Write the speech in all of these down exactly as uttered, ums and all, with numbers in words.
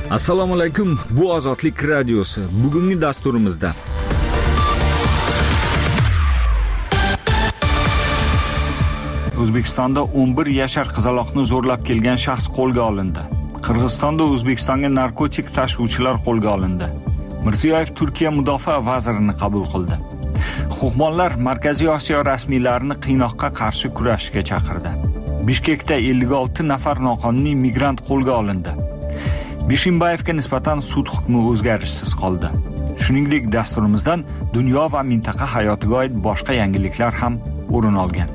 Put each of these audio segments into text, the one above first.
Assalomu alaykum, bu Ozodlik radiosi. Bugungi dasturimizda O'zbekistonda o'n bir yashar qizaloqni zo'rlab kelgan shaxs qo'lga olindi. Qirg'izistonda O'zbekistonga narkotik tashuvchilar qo'lga olindi. Mirziyoyev Turkiya mudofaa vazirini qabul qildi. Huquqbonlar Markaziy Osiyo rasmiylarini qiynoqqa qarshi kurashishga chaqirdi. Bishkekda ellik olti nafar noqonuniy migrant qo'lga olindi. Bishimbayevga nisbatan sud hukmi o'zgarishsiz qoldi. Shuningdek, dasturimizdan dunyo va mintaqa hayotiga oid boshqa yangiliklar ham o'rin olgan.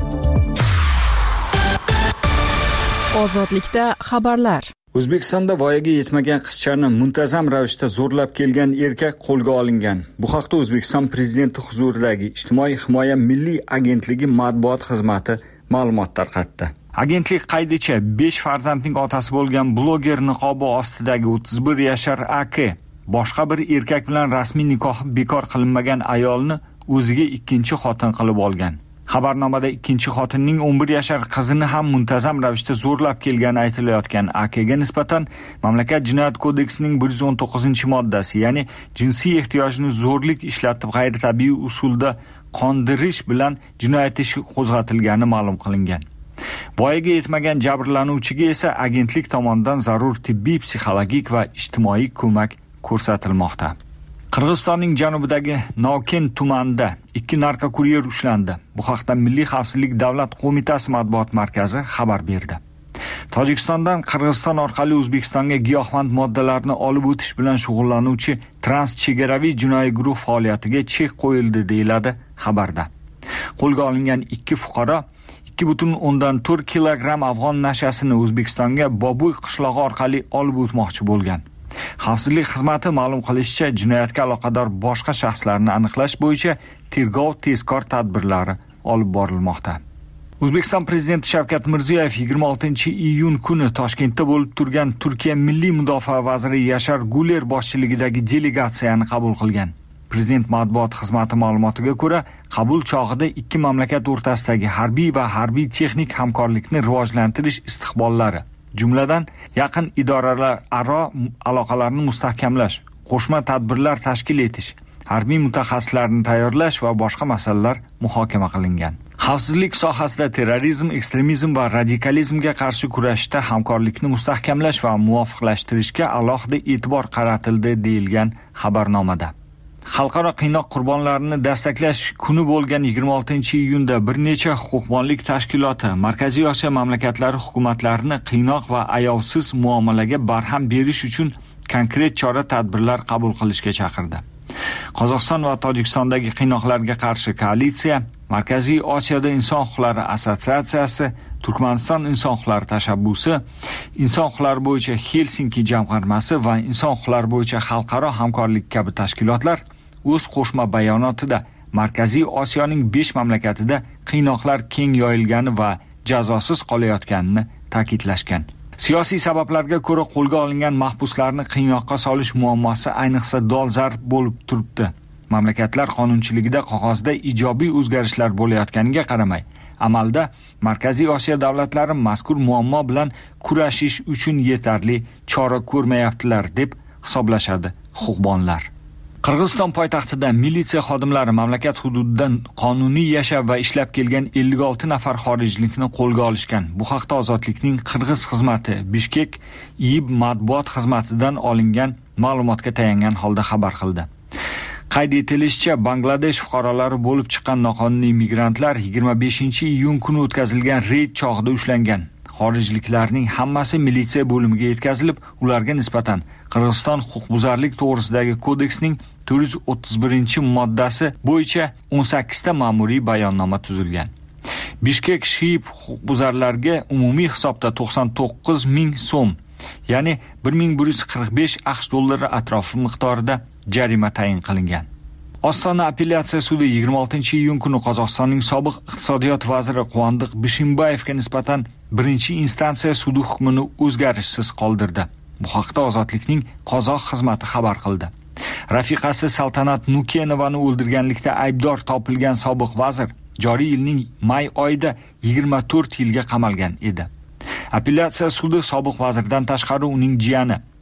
Ozodlikda xabarlar. O'zbekistonda voyaga yetmagan qizchani muntazam ravishda zo'rlab kelgan erkak qo'lga olingan. Bu haqda O'zbekiston prezidenti huzuridagi Ijtimoiy himoya milliy agentligi matbuot xizmati ma'lumot tarqatdi. Agentlik qaydicha besh farzandning otasi bo'lgan bloger niqobi ostidagi o'ttiz bir yashar aka boshqa bir erkak bilan rasmiy nikohi bekor qilinmagan ayolni o'ziga ikkinchi xotin qilib olgan. Xabarnomada ikkinchi xotinning o'n bir yashar qizini ham muntazam ravishda zo'rlab kelgani aytilayotgan akaga nisbatan mamlakat jinoyat kodeksining bir yuz o'n to'qqizinchi moddasi, ya'ni jinsiy ehtiyojni zo'rlik ishlatib g'ayritabiiy usulda qondirish bilan jinoyat ishi qo'zg'atilgani ma'lum qilingan. Voyaga yetmagan jabrlanuvchiga esa agentlik tomonidan zarur tibbiy, psixologik va ijtimoiy ko'mak ko'rsatilmoqda. Qirg'izistonning janubidagi Noken tumanida ikki narkokuryer ushlandi. Bu haqda Milliy xavfsizlik davlat qo'mitasi matbuot markazi xabar berdi. Tojikistondan Qirg'iziston orqali O'zbekistonga giyohvand moddalarni olib o'tish bilan shug'ullanuvchi transchegaraviy jinoiy guruh faoliyatiga chek qo'yildi deyiladi xabarda. Qo'lga olingan ikki fuqaro ikki butun o'ndan to'rt kilogramm afg'on nashasini O'zbekistonga Bobuy qishlog'i orqali olib o'tmoqchi bo'lgan. Xavfsizlik xizmati ma'lum qilishicha, jinoyatga aloqador boshqa shaxslarni aniqlash bo'yicha tergov tezkor tadbirlari olib borilmoqda. O'zbekiston prezidenti Shavkat Mirziyoyev yigirma oltinchi iyun kuni Toshkentda bo'lib turgan Turkiya milliy mudofaa vaziri Yashar Guler boshchiligidagi delegatsiyani qabul qilgan. Prezident matbuot xizmati ma'lumotiga ko'ra, qabul chog'ida ikki mamlakat o'rtasidagi harbiy va harbiy texnik hamkorlikni rivojlantirish istiqbollari, jumladan yaqin idoralar aro aloqalarni mustahkamlash, qo'shma tadbirlar tashkil etish, harbiy mutaxassislarni tayyorlash va boshqa masalalar muhokama qilingan. Xavfsizlik sohasida terrorizm, ekstremizm va radikalizmga qarshi kurashishda hamkorlikni mustahkamlash va muvofiqlashtirishga alohida e'tibor qaratildi deyilgan xabarnomada. Xalqaro qiynoq qurbonlarini dastaklash kuni bo'lgan yigirma oltinchi iyunda bir necha huquqbonlik tashkiloti Markaziy Osiyo mamlakatlari hukumatlarini qiynoq va ayovsiz muomalaga barham berish uchun konkret chora-tadbirlar qabul qilishga chaqirdi. Qozog'iston va Tojikistondagi qiynoqlarga qarshi koalitsiya, Markaziy Osiyoda inson huquqlari assotsiatsiyasi, Turkmaniston inson huquqlari tashabbusi, inson huquqlari bo'yicha Helsinki jamg'armasi va inson huquqlari bo'yicha xalqaro hamkorlik kabi tashkilotlar o'z qo'shma bayonotida Markaziy Osiyoning besh mamlakatida qiynoqlar keng yoyilgani va jazosiz qolayotganini ta'kidlashgan. Siyosiy sabablarga ko'ra qo'lga olingan mahbuslarni qiynoqqa solish muammosi ayniqsa dolzarb bo'lib turibdi. Mamlakatlar qonunchiligida qog'ozda ijobiy o'zgarishlar bo'layotganiga qaramay, amalda Markaziy Osiyo davlatlari mazkur muammo bilan kurashish uchun yetarli chora ko'rmayaptilar deb hisoblashadi huquqbonlar. Qirg'iziston poytaxtida militsiya xodimlari mamlakat hududidan qonuniy yashab va ishlab kelgan ellik olti nafar xorijlikni qo'lga olishgan. Bu haqda Ozodlikning Qirg'iz xizmati Bishkek I I B matbuot xizmatidan olingan ma'lumotga tayangan holda xabar qildi. Qayd etilishicha, Bangladesh fuqarolari bo'lib chiqqan noqonuniy migrantlar yigirma beshinchi iyun kuni o'tkazilgan reyd chog'ida ushlangan. Xorijliklarning hammasi militsiya bo'limiga yetkazilib, ularga nisbatan Qirg'iziston huquqbuzarlik to'g'risidagi kodeksning to'rt yuz o'ttiz birinchi moddasi bo'yicha o'n sakkizta ma'muriy bayonnoma tuzilgan. Bishkek Shiyib huquqbuzarlarga umumiy hisobda to'qson to'qqiz ming so'm, ya'ni bir ming bir yuz qirq besh aqsh dollari atrofi miqdorida jarima tayin qilingan. Ostona apellyatsiya sudi yigirma oltinchi iyun kuni Qozog'istonning sobiq iqtisodiyot vaziri Quvondiq Bishimbayevga nisbatan birinchi instansiya sudi hukmini o'zgarishsiz qoldirdi. Bu haqda Ozodlikning Qozoq xizmati xabar qildi. Rafiqasi Saltanat Nukenovani o'ldirganlikda aybdor topilgan sobiq vazir joriy yilning may oyida yigirma to'rt yilga qamalgan edi. Apellyatsiya sudi sobiq vazirdan tashqari uning jiyani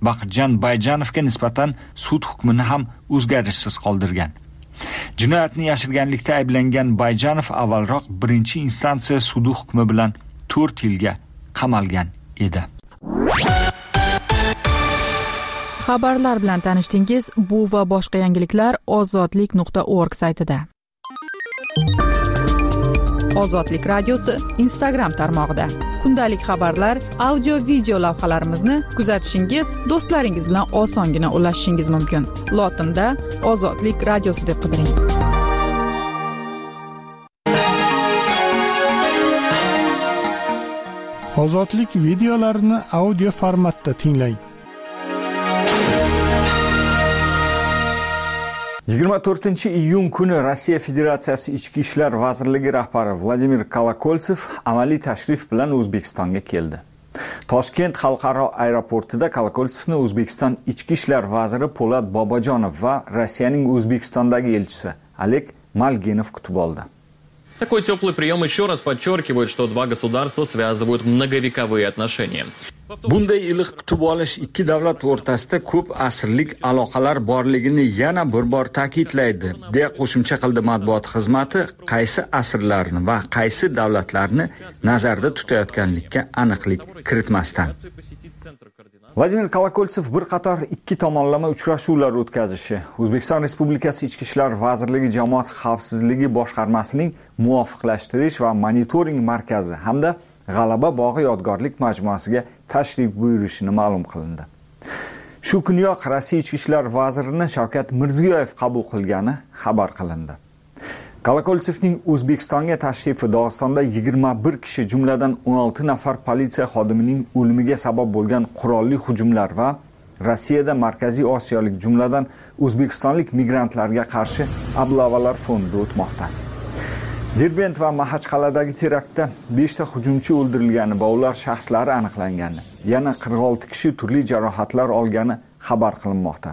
Baqirjon Bayjanovga nisbatan sud hukmini ham o'zgarishsiz qoldirgan. Jinoyatni yashirganlikda ayblangan Bayjanov avvalroq birinchi instansiya sudi hukmi bilan to'rt yilga qamalgan edi. Xabarlar bilan tanishdingiz. Bu va boshqa yangiliklar ozodlik nuqta org saytida. Ozodlik radiosi Instagram tarmog'ida. Kundalik xabarlar, audio video lavhalarimizni kuzatishingiz, do'stlaringiz bilan osongina ulashishingiz mumkin. Lotinda Ozodlik radiosi deb qidiring. Ozodlik videolarini audio formatda tinglang. yigirma to'rtinchi iyun kuni Rossiya Federatsiyasi Ichki ishlar vazirligi rahbari Vladimir Kolokoltsev amaliy tashrif bilan O'zbekistonga keldi. Toshkent xalqaro aeroportida Kolokoltsevni O'zbekiston Ichki ishlar vaziri Po'lat Bobojonov va Rossiyaning O'zbekistondagi elchisi Oleg Malgenov kutib oldi. Такой теплый прием еще раз подчеркивает, что два государства связывают многовековые отношения. Bunday iliq kutib olish ikki davlat o'rtasida ko'p asrlik aloqalar borligini yana bir bor ta'kidlaydi, deya qo'shimcha qildi matbuot xizmati, qaysi asrlarni va qaysi davlatlarni nazarda tutayotganlikka aniqlik kiritmasdan. Vladimir Kolokoltsev bir qator ikki tomonlama uchrashuvlar o'tkazishi, O'zbekiston Respublikasi Ichki ishlar vazirligi Jamoat xavfsizligi boshqarmasining muvofiqlashtirish va monitoring markazi hamda G'alaba bog'i yodgorlik majmuasiga tashrif buyurishini ma'lum qilindi. Shu kuniyoq Rossiya Ichki ishlar vazirini Shavkat Mirziyoyev qabul qilgani xabar qilindi. Kolokoltsevning O'zbekistonga tashrifi Dog'istonda yigirma bir kishi, jumladan o'n olti nafar politsiya xodimining o'limiga sabab bo'lgan qurolli hujumlar va Rossiyada Markaziy Osiyolik, jumladan o'zbekistonlik migrantlarga qarshi ablavalar fonida o'tmoqda. Derbent va Maxachqaladagi teraktda besh ta hujumchi o'ldirilgani va ular shaxslari aniqlangani, yana qirq olti kishi turli jarohatlar olgani xabar qilinmoqda.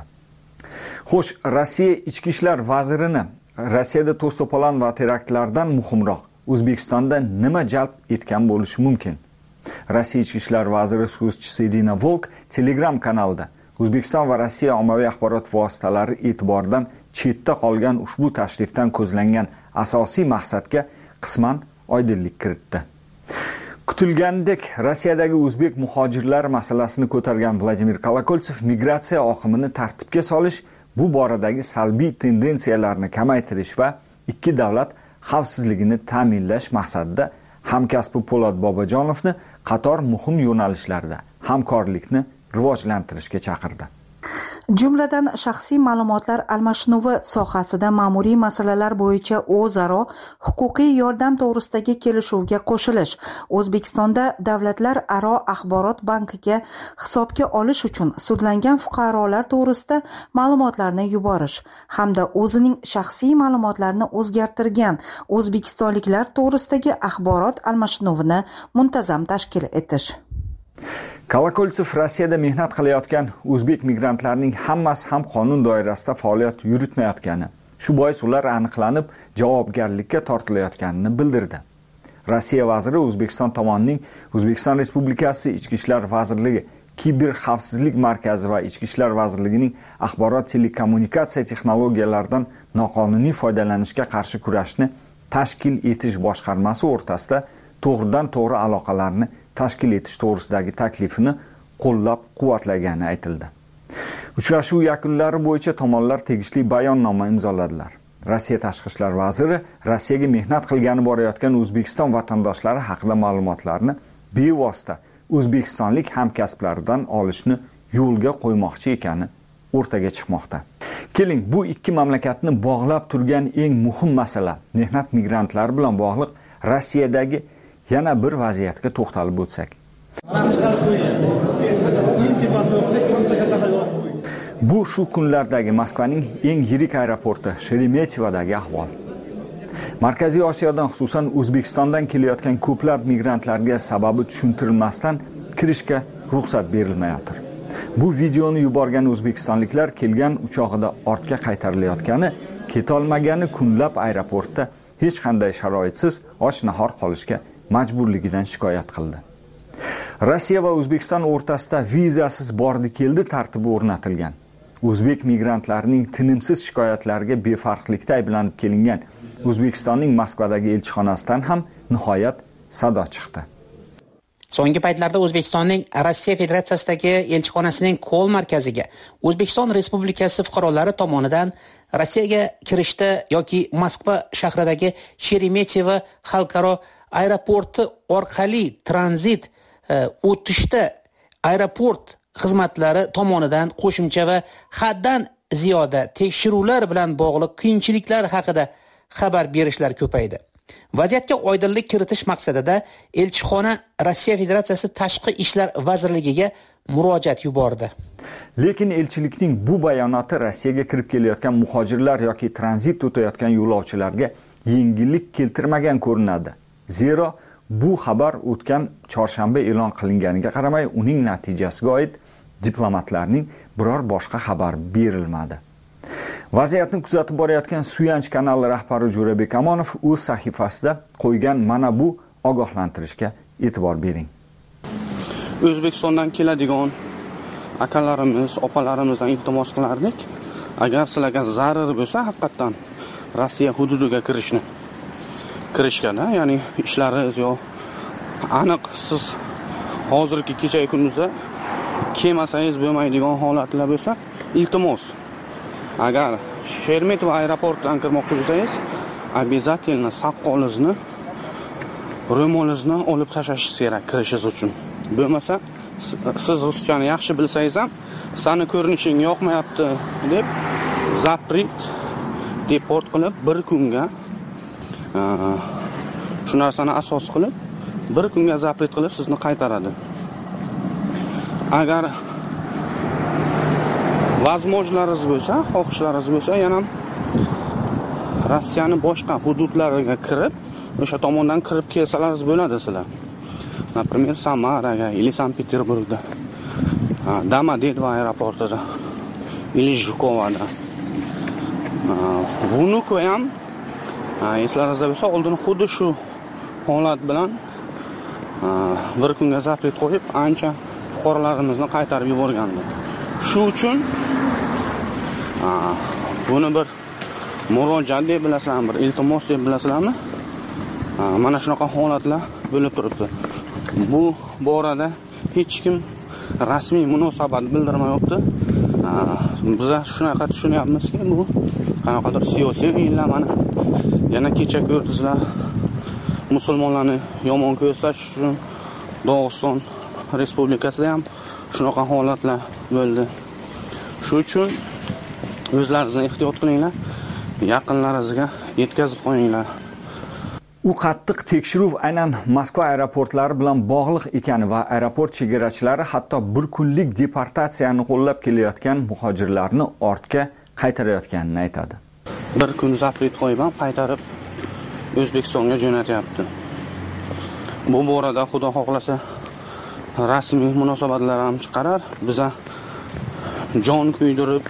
Xo'sh, Rossiya Ichki ishlar vazirini Rossiyada to'sto'polon va teraktlardan muhimroq O'zbekistonda nima jalb etgan bo'lishi mumkin? Rossiya Ichki ishlar vaziri so'zchisi Irina Volk Telegram kanalida O'zbekiston va Rossiya ommaviy axborot vositalari e'tiboridan chetda qolgan ushbu tashrifdan ko'zlangan asosiy maqsadga qisman oydinlik kiritdi. Kutilgandek, Rossiyadagi o'zbek muhojirlar masalasini ko'targan Vladimir Kolokoltsev migratsiya oqimini tartibga solish, bu boradagi salbiy tendensiyalarni kamaytirish va ikki davlat xavfsizligini ta'minlash maqsadida hamkasbi Po'lat Bobojonovni qator muhim yo'nalishlarda hamkorlikni rivojlantirishga chaqirdi. Jumladan shaxsiy ma'lumotlar almashinuvi sohasida ma'muriy masalalar bo'yicha o'zaro huquqiy yordam to'g'risidagi kelishuvga qo'shilish, O'zbekistonda davlatlar aro axborot bankiga hisobga olish uchun sudlangan fuqarolar to'g'risida ma'lumotlarni yuborish hamda o'zining shaxsiy ma'lumotlarini o'zgartirgan o'zbekistonliklar to'g'risidagi axborot almashinuvini muntazam tashkil etish. Kolokoltsev Rossiyada mehnat qilayotgan o'zbek migrantlarning hammasi ham qonun doirasida faoliyat yuritmayotgani, shu bois ular aniqlanib javobgarlikka tortilayotganini bildirdi. Rossiya vaziri O'zbekiston tomonining O'zbekiston Respublikasi Ichki ishlar vazirligi, Kiber xavfsizlik markazi va Ichki ishlar vazirligining axborot telekommunikatsiya texnologiyalaridan noqonuniy foydalanishga qarshi kurashni tashkil etish boshqarmasi o'rtasida to'g'ridan to'g'ri aloqalarni tashkil etish to'g'risidagi taklifini qo'llab-quvvatlagani aytildi. Uchrashuv yakunlari bo'yicha tomonlar tegishli bayonnoma imzoladilar. Rossiya tashqi ishlar vaziri Rossiyaga mehnat qilgani borayotgan O'zbekiston vatandoshlari haqida ma'lumotlarni bevosita o'zbekistonlik hamkasblaridan olishni yo'lga qo'ymoqchi ekani o'rtaga chiqmoqda. Keling, bu ikki mamlakatni bog'lab turgan eng muhim masala, mehnat migrantlari bilan bog'liq Rossiyadagi yana bir vaziyatga to'xtalib o'tsak. Bu shu kunlardagi Moskvaning eng yirik aeroporti Sheremetyevadagi ahvol. Markaziy Osiyodan, xususan O'zbekistondan kelayotgan ko'plab migrantlarga sababi tushuntirilmasdan kirishga ruxsat berilmayotir. Bu videoni yuborgan o'zbekistonliklar kelgan uchog'ida ortga qaytarilayotgani, ketolmagani kunlab aeroportda hech qanday sharoitsiz och-nahor qolishga majburligidan shikoyat qildi. Rossiya va O'zbekiston o'rtasida vizasiz bordi keldi tartibi o'rnatilgan. O'zbek migrantlarining tinimsiz shikoyatlariga befarqlikda ayblanib kelingan O'zbekistonning Moskvadagi elchixonasidan ham nihoyat sado chiqdi. So'nggi paytlarda O'zbekistonning Rossiya Federatsiyasidagi elchixonasining Ko'l markaziga O'zbekiston Respublikasi fuqarolari tomonidan Rossiyaga kirishda yoki Moskva shahridagi Sheremetyevo xalqaro aeroporti orqali tranzit o'tishda aeroport xizmatlari tomonidan qo'shimcha va haddan ziyoda tekshiruvlar bilan bog'liq qiyinchiliklar haqida xabar berishlar ko'paydi. Vaziyatga oydinlik kiritish maqsadida elchixona Rossiya Federatsiyasi Tashqi ishlar vazirligiga murojaat yubordi. Lekin elchilikning bu bayonoti Rossiyaga kirib kelayotgan muhojirlar yoki tranzit o'tayotgan yo'lovchilarga yengillik keltirmagan ko'rinadi. Zero bu xabar o'tgan chorshanba e'lon qilinganiga qaramay, uning natijasiga oid diplomatlarning biror boshqa xabar berilmadi. Vaziyatni kuzatib borayotgan Suyanch kanali rahbari Jo'rabek Amonov o'z sahifasida qo'ygan mana bu ogohlantirishga e'tibor bering. O'zbekistondan keladigan akalarimiz, opalarimizdan iltimos qilardik, agar sizlarga zarar bo'lsa, haqiqatan Rossiya hududiga kirishni kirishganda, ya'ni ishlaringiz yo aniq siz hozirgi kechagi kunduzda kelmasangiz bo'lmaydigan holatlar bo'lsa, iltimos agar Sheremetyevo aeroportidan kirmoqchi bo'lsangiz, обязательно saqqolingizni, ro'molingizni olib tashlashingiz kerak kirishingiz uchun. Bo'lmasa, siz ruschani yaxshi bilsangiz ham, seni ko'rinishing yoqmayapti deb zapret, deport qilib bir kunga shu narsani asos qilib bir kunga zapret qilib sizni qaytaradi. Agar vazmojlaringiz bo'lsa, xohishlaringiz bo'lsa, yana Rossiyaning boshqa hududlariga kirib, o'sha tomondan kirib kelsalaringiz bo'ladi sizlar. Например, Samaraga, или Sankt-Peterburgda, Domodedovo aeroportida, или Jhukovada. Vunuko ham eslaringizda bo'lsa, oldin xuddi shu holat bilan bir kunga zapret qo'yib, ancha fuqarolarimizni qaytarib yuborgandi. Shu uchun buni bir murojaat deb bilasizlarmi, bir iltimos deb bilasizlarmi? Mana shunaqa holatlar bo'lib turibdi. Bu borada hech kim rasmiy munosabat bildirmayapti. Biz shunaqa tushunyapmizki, bu qanaqadir siyosiy o'yinlar. Yana kecha ko'rdingizlar, musulmonlarni yomon ko'rsatish uchun Dog'iston Respublikasida ham shunaqa holatlar bo'ldi. Shu uchun o'zlaringizni ehtiyot qilinglar, yaqinlaringizga yetkazib qo'yinglar. U qattiq tekshiruv aynan Moskva aeroportlari bilan bog'liq ekani va aeroport chegarachilari hatto bir kunlik deportatsiyani qo'llab kelayotgan muhojirlarni ortga qaytarayotganini aytadi. Bir kun zapret qo'yib ham qaytarib O'zbekistonga jo'natyapti. Bu borada xudo xohlasa rasmiy munosabatlar ham chiqarar. Biza jon kuydirib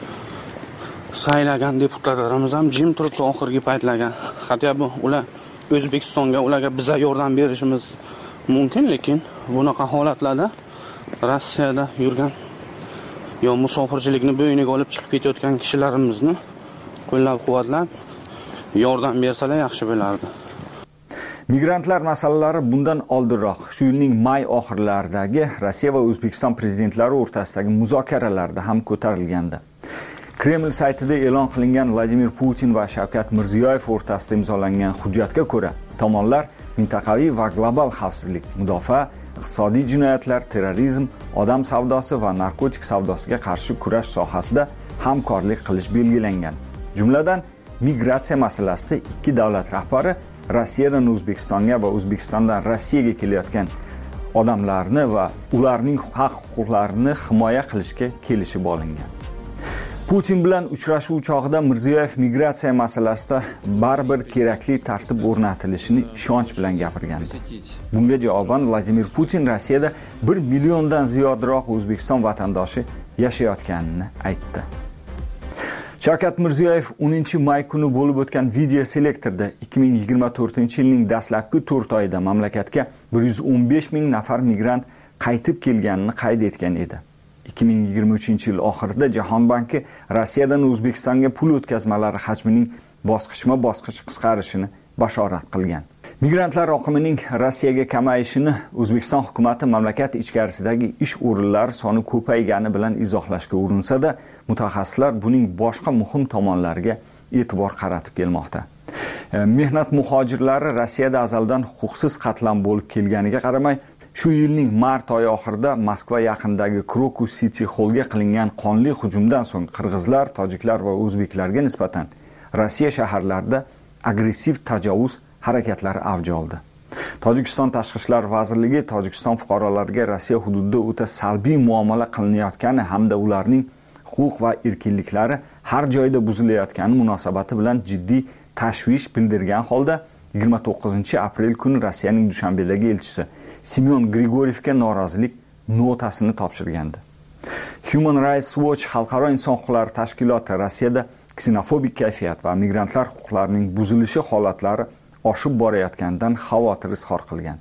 saylagan deputatlarimiz ham jim turib oxirgi paytlarga, hatto bu ular O'zbekistonga ularga biza yordam berishimiz mumkin, lekin bunaqa holatlarda Rossiyada yurgan yo musofirchilikni bo'yniga olib chiqib ketayotgan kishilarimizni qo'llab-quvvatlab yordam bersalar yaxshi bo'lardi. Migrantlar masalalari bundan oldinroq, shu yilning may oxirlaridagi Rossiya va O'zbekiston prezidentlari o'rtasidagi muzokaralarda ham ko'tarilgandi. Kreml saytida e'lon qilingan Vladimir Putin va Shavkat Mirziyoyev o'rtasida imzolangan hujjatga ko'ra, tomonlar mintaqaviy va global xavfsizlik, mudofaa, iqtisodiy jinoyatlar, terrorizm, odam savdosi va narkotik savdosiga qarshi kurash sohasida hamkorlik qilish belgilangan. Jumladan, migratsiya masalasida ikki davlat rahbari Rossiyadan O'zbekistonga va O'zbekistondan Rossiyaga kelayotgan odamlarni va ularning haq-huquqlarini himoya qilishga kelishib olingan. Putin bilan uchrashuv chog'ida Mirziyoyev migratsiya masalasida baribir kerakli tartib o'rnatilishini ishonch bilan gapirgandi. Bunga javoban Vladimir Putin Rossiyada bir milliondan ziyodroq O'zbekiston vatandoshi yashayotganini aytdi. Shavkat Mirziyoyev o'ninchi may kuni bo'lib o'tgan video selektorda ikki ming yigirma to'rtinchi yilning dastlabki to'rt oyida mamlakatga bir yuz o'n besh ming nafar migrant qaytib kelganini qayd etgan edi. ikki ming yigirma uchinchi yil oxirida Jahon banki Rossiyadan O'zbekistonga pul o'tkazmalari hajmining bosqichma-bosqich qisqarishini bashorat qilgan. Migrantlar oqimining Rossiyaga kamayishini O'zbekiston hukumatı mamlakat ichkarisidagi ish o'rinlari soni ko'paygani bilan izohlashga urinsa-da, mutaxassislar buning boshqa muhim tomonlariga e'tibor qaratib kelmoqda. Mehnat muhojirlari Rossiyada azaldan huquqsiz qatlam bo'lib kelganiga qaramay, shu yilning mart oyi oxirida Moskva yaqinidagi Krokus City Hallga qilingan qonli hujumdan so'ng qirg'izlar, tojiklar va o'zbeklarga nisbatan Rossiya shaharlarida agressiv tajovuz harakatlari avj oldi. Tojikiston Tashqi ishlar vazirligi Tojikiston fuqarolariga Rossiya hududida o'ta salbiy muomala qilinayotgani hamda ularning huquq va erkinliklari har joyda buzilayotgani munosabati bilan jiddiy tashvish bildirgan holda yigirma to'qqizinchi aprel kuni Rossiyaning Dushanbedagi elchisi Semyon Grigorievga norozilik notasini topshirgandi. Human Rights Watch xalqaro inson huquqlari tashkiloti Rossiyada ksenofobik kayfiyat va migrantlar huquqlarining buzilishi holatlari oshib borayotganidan xavotir izhor qilgan.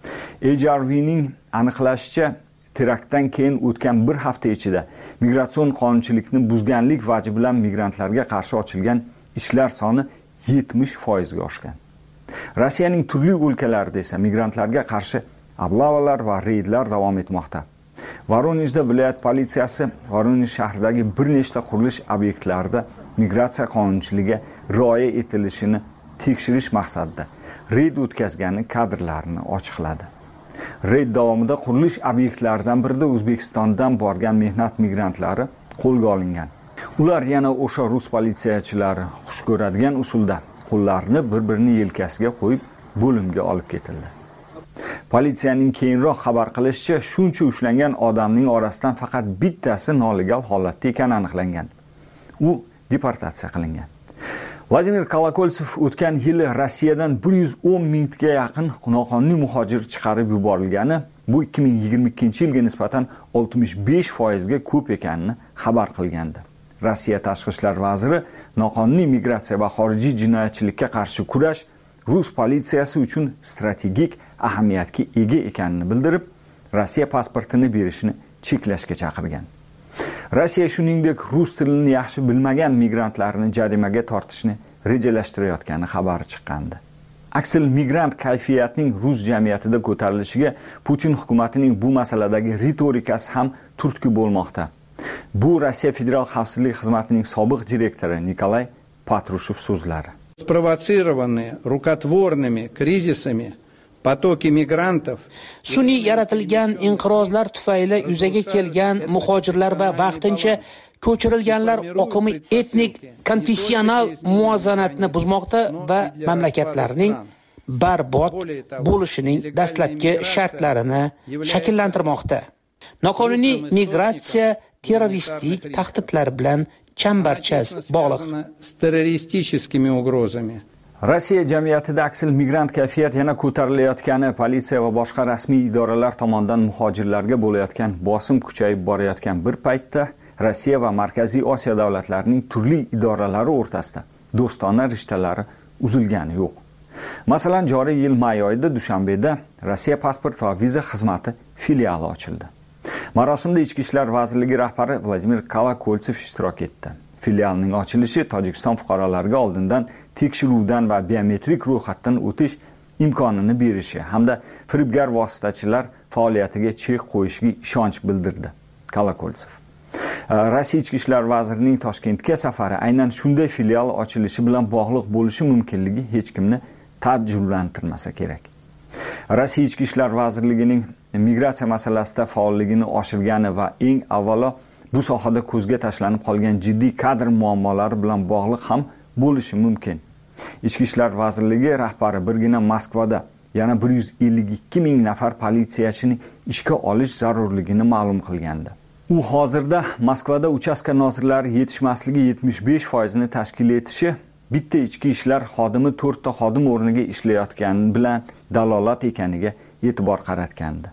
H R V'ning aniqlashicha, teraktdan keyin o'tgan bir hafta ichida migratsion qonunchilikni buzganlik vaji bilan migrantlarga qarshi ochilgan ishlar soni yetmish foizga oshgan. Rossiyaning turli o'lkalarida esa migrantlarga qarshi ablavalar va reydlar davom etmoqda. Voronejda viloyat politsiyasi Voronej shahridagi bir nechta qurilish obyektlarida migratsiya qonunchiligiga rioya etilishini tekshirish maqsadida reyd o'tkazgani kadrlarini ochiqladi. Reyd davomida qurilish obyektlaridan birida O'zbekistondan borgan mehnat migrantlari qo'lga olingan. Ular yana o'sha rus politsiyachilari xush ko'radigan usulda qo'llarini bir-birini yelkasiga qo'yib bo'limga olib ketildi. Politsiyaning keyinroq xabar qilishicha, shuncha ushlangan odamning orasidan faqat bittasi nolegal holatda ekani aniqlangan. U deportatsiya qilingan. Vladimir Kolokoltsev o'tgan yili Rossiyadan bir yuz o'n mingga yaqin noqonuniy muhojir chiqarib yuborilgani, bu ikki ming yigirma ikkinchi yilga nisbatan oltmish besh foizga ko'p ekanini xabar qilgandi. Rossiya Tashqi ishlar vaziri noqonuniy migratsiya va xorijiy jinoyatchilikka qarshi kurash Rus politsiyasi uchun strategik ahamiyatga ega ekanini bildirib, Rossiya pasportini berishni cheklashga chaqirgan. Rossiya shuningdek rus tilini yaxshi bilmagan migrantlarni jarimaga tortishni rejalashtirayotgani xabari chiqqandi. Aksil migrant kayfiyatining rus jamiyatida ko'tarilishiga Putin hukumatining bu masaladagi ritorikasi ham turtki bo'lmoqda. Bu Rossiya Federal xavfsizlik xizmatining sobiq direktori Nikolay Patrushev so'zlari. Спровоцированные рукотворными кризисами потоки мигрантов sun'iy yaratilgan inqirozlar tufayli yuzaga kelgan muhojirlar va vaqtincha ko'chirilganlar oqimi etnik konfessional muvozanatni buzmoqda va mamlakatlarning barbod bo'lishining dastlabki shartlarini shakllantirmoqda. Noqonuniy migratsiya terroristik tahdidlar bilan chambarchas bog'liq. с террористическими угрозами. Rossiya jamiyatida aksil migrant kayfiyat yana ko'tarilayotgani, politsiya va boshqa rasmiy idoralar tomonidan muhojirlarga bo'layotgan bosim kuchayib borayotgan bir paytda Rossiya va Markaziy Osiyo davlatlarining turli idoralari o'rtasida do'stona rishtalari uzilgani yo'q. Masalan, joriy yil may oyida Dushanbeda Rossiya pasport va viza xizmati filiali ochildi. Marosimda Ichki ishlar vazirligi rahbari Vladimir Kolokoltsev ishtirok etdi. Filialning ochilishi Tojikiston fuqarolariga oldindan tekshiruvdan va biometrik ro'yxatdan o'tish imkonini berishi hamda firibgar vositachilar faoliyatiga chek qo'yishiga ishonch bildirdi Kolokoltsev. Rossiya Ichki ishlar vazirining Toshkentga safari aynan shunday filial ochilishi bilan bog'liq bo'lishi mumkinligi hech kimni taajjublantirmasa kerak. Rossiya Ichki ishlar vazirligining migratsiya masalasida faolligini oshirgani va eng avvalo bu sohada ko'zga tashlanib qolgan jiddiy kadr muammolari bilan bog'liq ham bo'lishi mumkin. Ichki ishlar vazirligi rahbari birgina Moskvada yana bir yuz ellik ikki ming nafar politsiyachini ishga olish zarurligini ma'lum qilgandi. U hozirda Moskvada uchastka nozirlari yetishmasligi yetmish besh foizini tashkil etishi, bitta ichki ishlar xodimi to'rtta xodim o'rniga ishlayotgani bilan dalolat ekaniga e'tibor qaratgandi.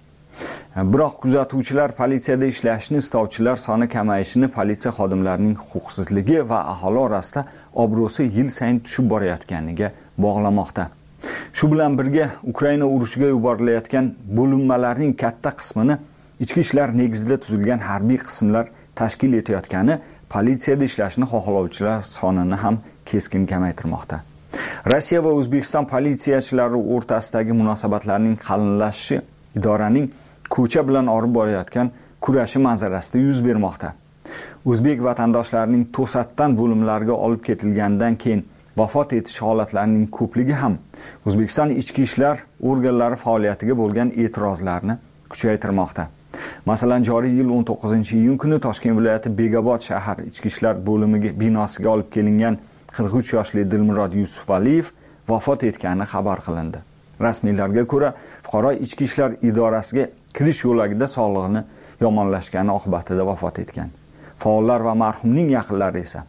Biroq kuzatuvchilar politsiyada ishlashni istovchilar soni kamayishini politsiya xodimlarining huquqsizligi va aholi orasida obro'si yil sayin tushib borayotganiga bog'lamoqda. Shu bilan birga Ukraina urushiga yuborilayotgan bo'linmalarning katta qismini ichki ishlar negizida tuzilgan harbiy qismlar tashkil etayotgani politsiyada ishlashni xohlovchilar sonini ham keskin kamaytirmoqda. Rossiya va O'zbekiston politsiyachilari o'rtasidagi munosabatlarning qalinlashishi idoraning ko'cha bilan olib borayotgan kurashi manzarasida yuz bermoqda. O'zbek vatandoshlarining to'satdan bo'limlarga olib ketilgandan keyin vafot etish holatlarining ko'pligi ham O'zbekiston ichki ishlar organlari faoliyatiga bo'lgan e'tirozlarni kuchaytirmoqda. Masalan, joriy yil o'n to'qqizinchi iyun kuni Toshkent viloyati Begobod shahar ichki ishlar bo'limiga binosiga olib kelingan qirq uch yoshli Dilmurod Yusufaliyev vafot etgani xabar qilindi. Rasmiylarga ko'ra, fuqaro ichki ishlar idorasiga kirish yo'lagida sog'lig'ini yomonlashgani oqibatida vafot etgan. Faollar va marhumning yaqinlari esa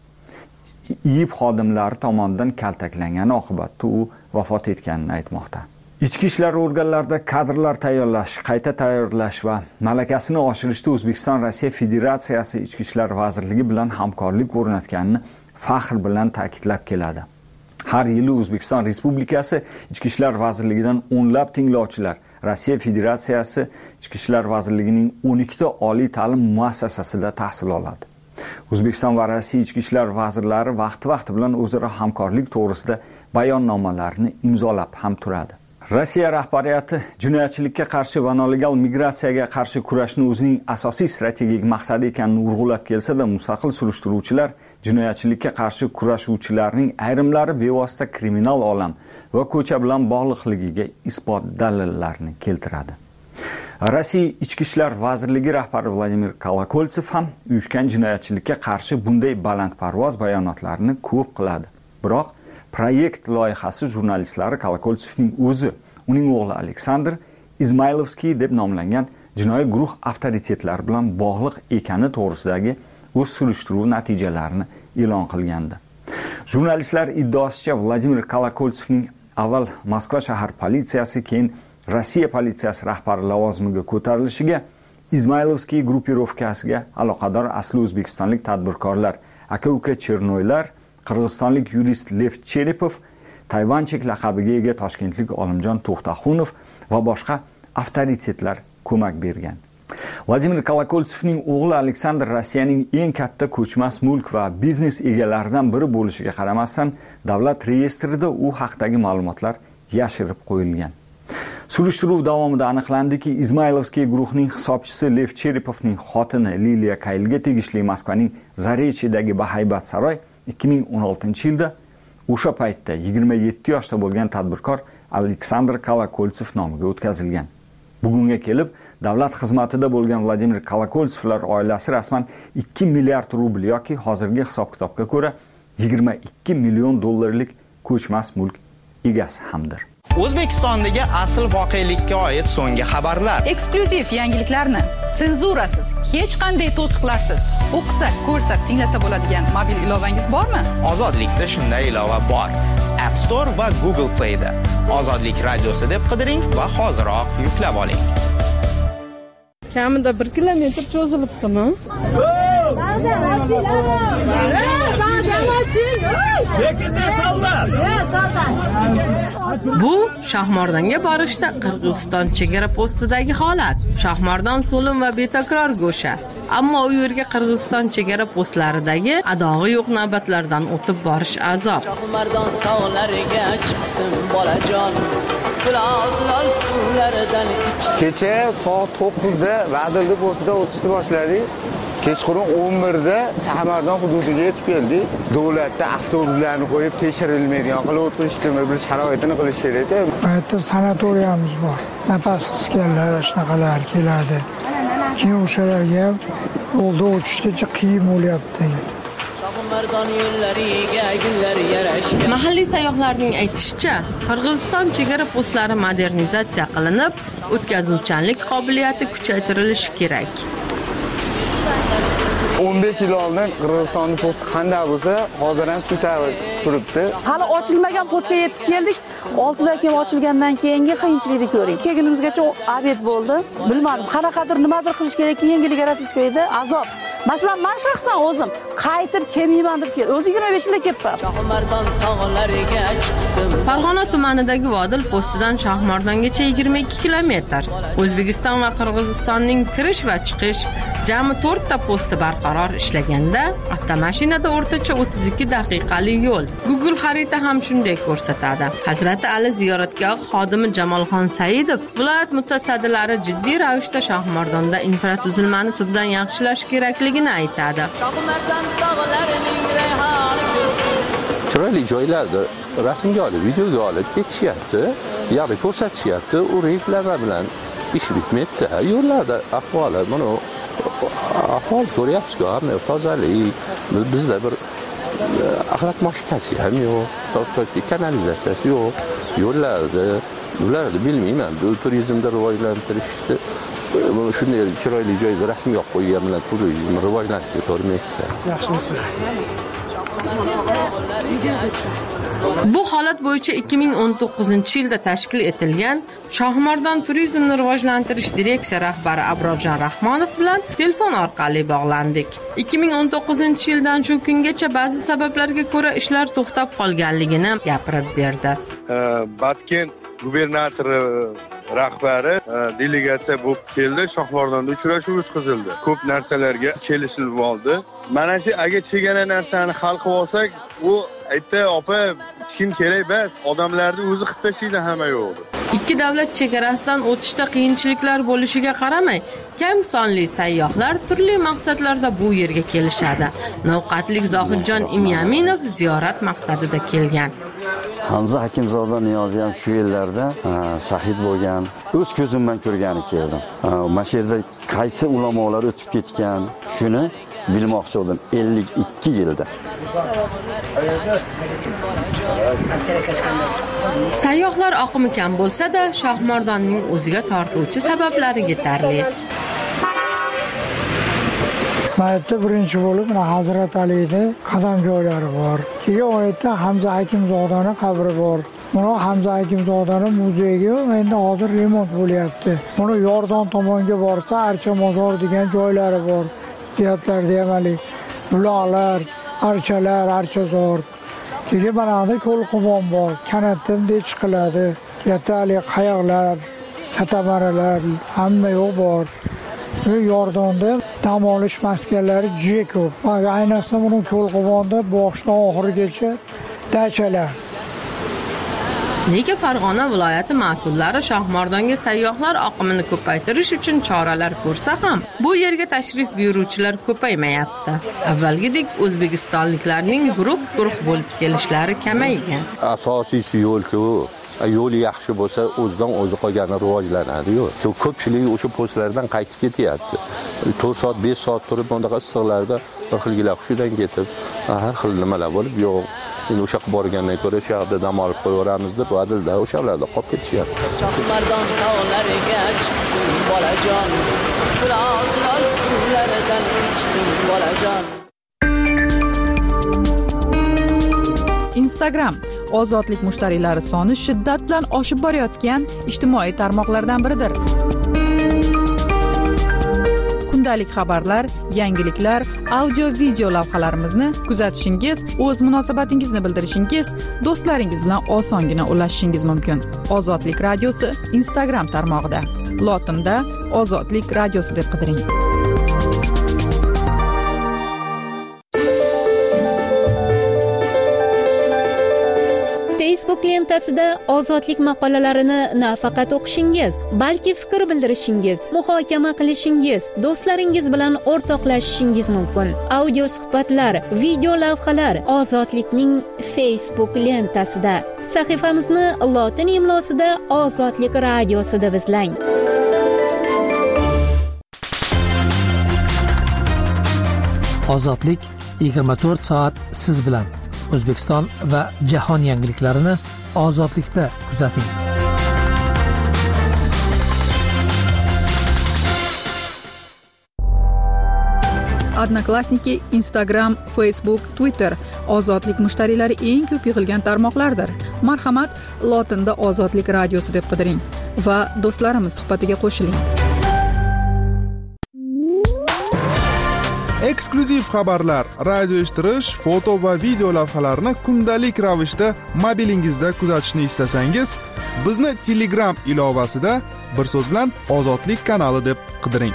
I I B xodimlari tomonidan kaltaklangani oqibatida u vafot etganini aytmoqda. Ichki ishlar organlarida kadrlar tayyorlash, qayta tayyorlash va malakasini oshirishda O'zbekiston Rossiya Federatsiyasi Ichki ishlar vazirligi bilan hamkorlik o'rnatganini faxr bilan ta'kidlab keladi. Har yili O'zbekiston Respublikasi Ichki ishlar vazirligidan o'nlab tinglovchilar Rossiya Federatsiyasi Ichki ishlar vazirligining o'n ikkita oliy ta'lim muassasasida tahsil oladi. O'zbekiston va Rossiya Ichki ishlar vazirlari vaqti-vaqti bilan o'zaro hamkorlik to'g'risida bayonnomalarni imzolab ham turadi. Rossiya rahbariyati jinoyatchilikka qarshi va nolegal migratsiyaga qarshi kurashni o'zining asosiy strategik maqsadi ekanini urg'ulab kelsa-da, mustaqil surishtiruvchilar jinoyatchilikka qarshi kurashuvchilarning ayrimlari bevosita kriminal olam va ko'cha bilan bog'liqligiga isbot dalillarni keltiradi. Rossiya Ichki ishlar vazirligi rahbari Vladimir Kolokoltsev ham uyushgan jinoyatchilikka qarshi bunday balandparvoz bayonotlarni ko'p qiladi. Biroq proyekt loyihasi jurnalistlari Kolokoltsevning o'zi, uning o'g'li Aleksandr Izmaylovskiy deb nomlangan jinoiy guruh avtoritetlari bilan bog'liq ekani to'g'risidagi o'z surishtiruv natijalarini e'lon qilgandi. Jurnalistlar iddaosicha Vladimir Kolokoltsevning avval Moskva shahar politsiyasi, keyin Rossiya politsiyasi rahbari lavozimiga ko'tarilishiga Izmaylovskiy gruppirovkasiga aloqador asli o'zbekistonlik tadbirkorlar, aka-uka Chernoylar, qirg'izistonlik yurist Lev Cherepov, Tayvanchik laqabiga ega toshkentlik Olimjon To'xtaxunov va boshqa avtoritetlar ko'mak bergan. Vladimir Kolokoltsevning o'g'li Aleksandr Rossiyaning eng katta ko'chmas mulk va biznes egalaridan biri bo'lishiga qaramasdan, davlat reyestrida u haqdagi ma'lumotlar yashirib qo'yilgan. Surishtiruv davomida aniqlandiki, Izmaylovskiy guruhning hisobchisi Lev Cherepovning xotini Liliya Kaylga tegishli Moskvaning Zarechidagi bahaybat saroy ikki ming o'n oltinchi yilda o'sha paytda yigirma yetti yoshda bo'lgan tadbirkor Aleksandr Kolokoltsev nomiga o'tkazilgan. Bugunga kelib, davlat xizmatida bo'lgan Vladimir Kolokoltsevlar oilasi rasman ikki milliard rubl yoki hozirgi hisob-kitobga ko'ra yigirma ikki million dollarlik ko'chmas mulk egasi hamdir. O'zbekistondagi asl voqelikka oid so'nggi xabarlar, eksklyuziv yangiliklarni senzurasiz, hech qanday to'siqlarsiz o'qisa, ko'rsa, tinglasa bo'ladigan mobil ilovangiz bormi? Ozodlikda shunday ilova bor. App Store va Google Play da Ozodlik radiosi deb qidiring va hoziroq yuklab oling. Kamida bir kilometr cho'zilibdimi? Bu Shahmordonga borishda Qirg'iziston chegara postidagi holat. Shahmordon so'lim va betakror go'sha. Ammo u yerga Qirg'iziston chegara postlaridagi adog'i yo'q navbatlardan o'tib borish azob. Shahmordon tog'lariga chiqdim bolajon. Kecha soat to'qqizda Vadilli postida o'tishni boshladik. Kechqurun o'n birda Shahmordon hududiga yetib keldik. Davlatda avtobuslarni qo'yib tekshirilmaydigan qilib o'tishni bir sharoitini qilish kerak-da. Bu yerda sanatoriyamiz bor. Nafas qisganlar shunaqalar keladi. Keyin o'shalarga yo'lda o'tishda qiyin bo'lyapti. Mahalliy sayyohlarning aytishicha, Qirg'iziston chegara postlari modernizatsiya qilinib, o'tkazuvchanlik qobiliyati kuchaytirilishi kerak. o'n besh yil oldin Qirg'izistonning posti qanday bo'lsa, hozir ham shu tarzda turibdi. Hali ochilmagan postga yetib keldik. oltidan keyin ochilgandan keyingi qiyinchilikni ko'ring. Kelgunimizgacha obed bo'ldi. Bilmadim, qanaqadir nimadir qilish kerak, yengillik yaratish kerak edi, azob. Masalan, men shaxsan o'zim qaytib kelmayman deb keldi. O'zi yigirma beshinda ketdi. Shohmardon tog'lariga chiqdim. Farg'ona tumanidagi Vodil postidan Shohmardongacha yigirma ikki kilometr. O'zbekiston va Qirg'izistonning kirish va chiqish jami to'rt ta posti barqaror ishlaganda, avtomashinada o'rtacha o'ttiz ikki daqiqalik yo'l. Google xarita ham shunday ko'rsatadi. Hazrati Ali ziyoratgohi xodimi Jamolxon Saidov viloyat mutasaddilari jiddiy ravishda Shohmardonda infratuzilmani tubdan yaxshilash kerakligini aytadi. Chiroyli joylarda rasmga olib, videoga olib ketishyapti, ya'ni ko'rsatishyapti, u reyslar bilan ish bitmayapti. Yo'llarda ahvoli, mana ahvol ko'ryapsiz-ku, hamma tozalik, bizda bir axlat mashinasi ham yo'q, kanalizatsiyasi yo'q, yo'llarda, ularni bilmayman, turizmda rivojlantirishni shunday chiroyli joyda rasmga olib qo'ygan bilan turizm rivojlanib ketavermayapti. Yaxshisi. Bu holat bo'yicha ikki ming o'n to'qqizinchi yilda tashkil etilgan Shohmardon turizmni rivojlantirish direksiya rahbari Abrorjon Rahmonov bilan telefon orqali bog'landik. ikki ming o'n to'qqizinchi yildan shu kungacha ba'zi sabablarga ko'ra ishlar to'xtab qolganligini gapirib berdi. Batkent gubernatori rahbari delegatsiya bo'lib keldi, Shohmardonda uchrashuv o'tkazildi. Ko'p narsalarga kelishilib oldi. Mana shu agar chegana narsani hal qilib olsak, u aytdi, opa, kim kerak emas, odamlarni o'zi qilib tashlaydi hamma yo'qdi. Ikki davlat chegarasidan o'tishda qiyinchiliklar bo'lishiga qaramay, kam sonli sayyohlar turli maqsadlarda bu yerga kelishadi. Navqatlik Zohidjon Imyaminov ziyorat maqsadida kelgan. Hamza Hakimzoda Niyozi ham shu yillarda shahid bo'lgan. O'z ko'zim bilan ko'rgani keldim. Mana shu yerda qaysi ulamolar o'tib ketgan, shuni bilmoqchi edim ellik ikki yilda. Sayyohlar oqimi kam bo'lsa-da, Shohmardonning o'ziga tortuvchi sabablari yetarli. Mayatda birinchi bo'lib Hazrat Alida qadam joylari bor. Keyin oyatda Hamza Hakimzodaning qabri bor. Buni Hamza Hakimzodaning muzeyiga endi hozir remont bo'lyapti. Buni Yordon tomonga borsa, Archa mozor degan joylari bor. Fiyatlarda amaliy buloqlar, archalar, archazor. Keyin mana bu ko'lqumon bor. Kanatdan deb chiqiladi. Yatali qayoqlar, katamaralar hamma yo'q bor. Bu Yordonda dam olish maskanlari juda ko'p. Ayniqsa buni ko'lquvonda boshdan oxirigacha dachalar. Nega Farg'ona viloyati mas'ullari Shohmardonga sayyohlar oqimini ko'paytirish uchun choralar ko'rsa ham, bu yerga tashrif buyuruvchilar ko'paymayapti. Avvalgidek o'zbekistonliklarning guruh-guruh bo'lib kelishlari kamaygan. Asosiysi yo'l-ku. Yo'li yaxshi bo'lsa, o'zidan o'zi qolgani rivojlanadi-yu. Ko'pchilik o'sha postlardan qaytib ketyapti. to'rt soat, besh soat turib, bundaqa issiqlarda bir xilgilar hushidan ketib, har xil nimalar bo'lib, yo'q. Endi o'sha qilib borgandan ko'ra shu yerda dam olib qo'yaveramiz deb Vodilda o'shalarda qolib ketishyapti. Shohmardon tog'lariga chiqdim bolajon, sirozlar suvlaridan ichdim bolajon. Instagram ozodlik mushtariylari soni shiddat bilan oshib borayotgan ijtimoiy tarmoqlardan biridir. Kundalik xabarlar, yangiliklar, audio-video lavhalarimizni kuzatishingiz, o'z munosabatingizni bildirishingiz, do'stlaringiz bilan osongina ulashishingiz mumkin. Ozodlik radiosi Instagram tarmog'ida. Lotinda Ozodlik radiosi deb qidiring. Facebook lentasida ozodlik maqolalarini nafaqat o'qishingiz, balki fikr bildirishingiz, muhokama qilishingiz, do'stlaringiz bilan o'rtoqlashishingiz mumkin. Audio suhbatlar, video lavhalar Ozodlikning Facebook lentasida. Sahifamizni lotin imlosida Ozodlik radiosida izlang. Ozodlik yigirma to'rt soat siz bilan. O'zbekiston va jahon yangiliklarini ozodlikda kuzating. Odnoklassniki, Instagram, Facebook, Twitter ozodlik mushtariylari eng ko'p yig'ilgan tarmoqlardir. Marhamat, lotinda Ozodlik radiosi deb qidiring va do'stlarimiz suhbatiga qo'shiling. eksklyuziv xabarlar, radio eshittirish, foto va video lavhalarni kundalik ravishda mobilingizda kuzatishni istasangiz, bizni Telegram ilovasida bir so'z bilan Ozodlik kanali deb qidiring.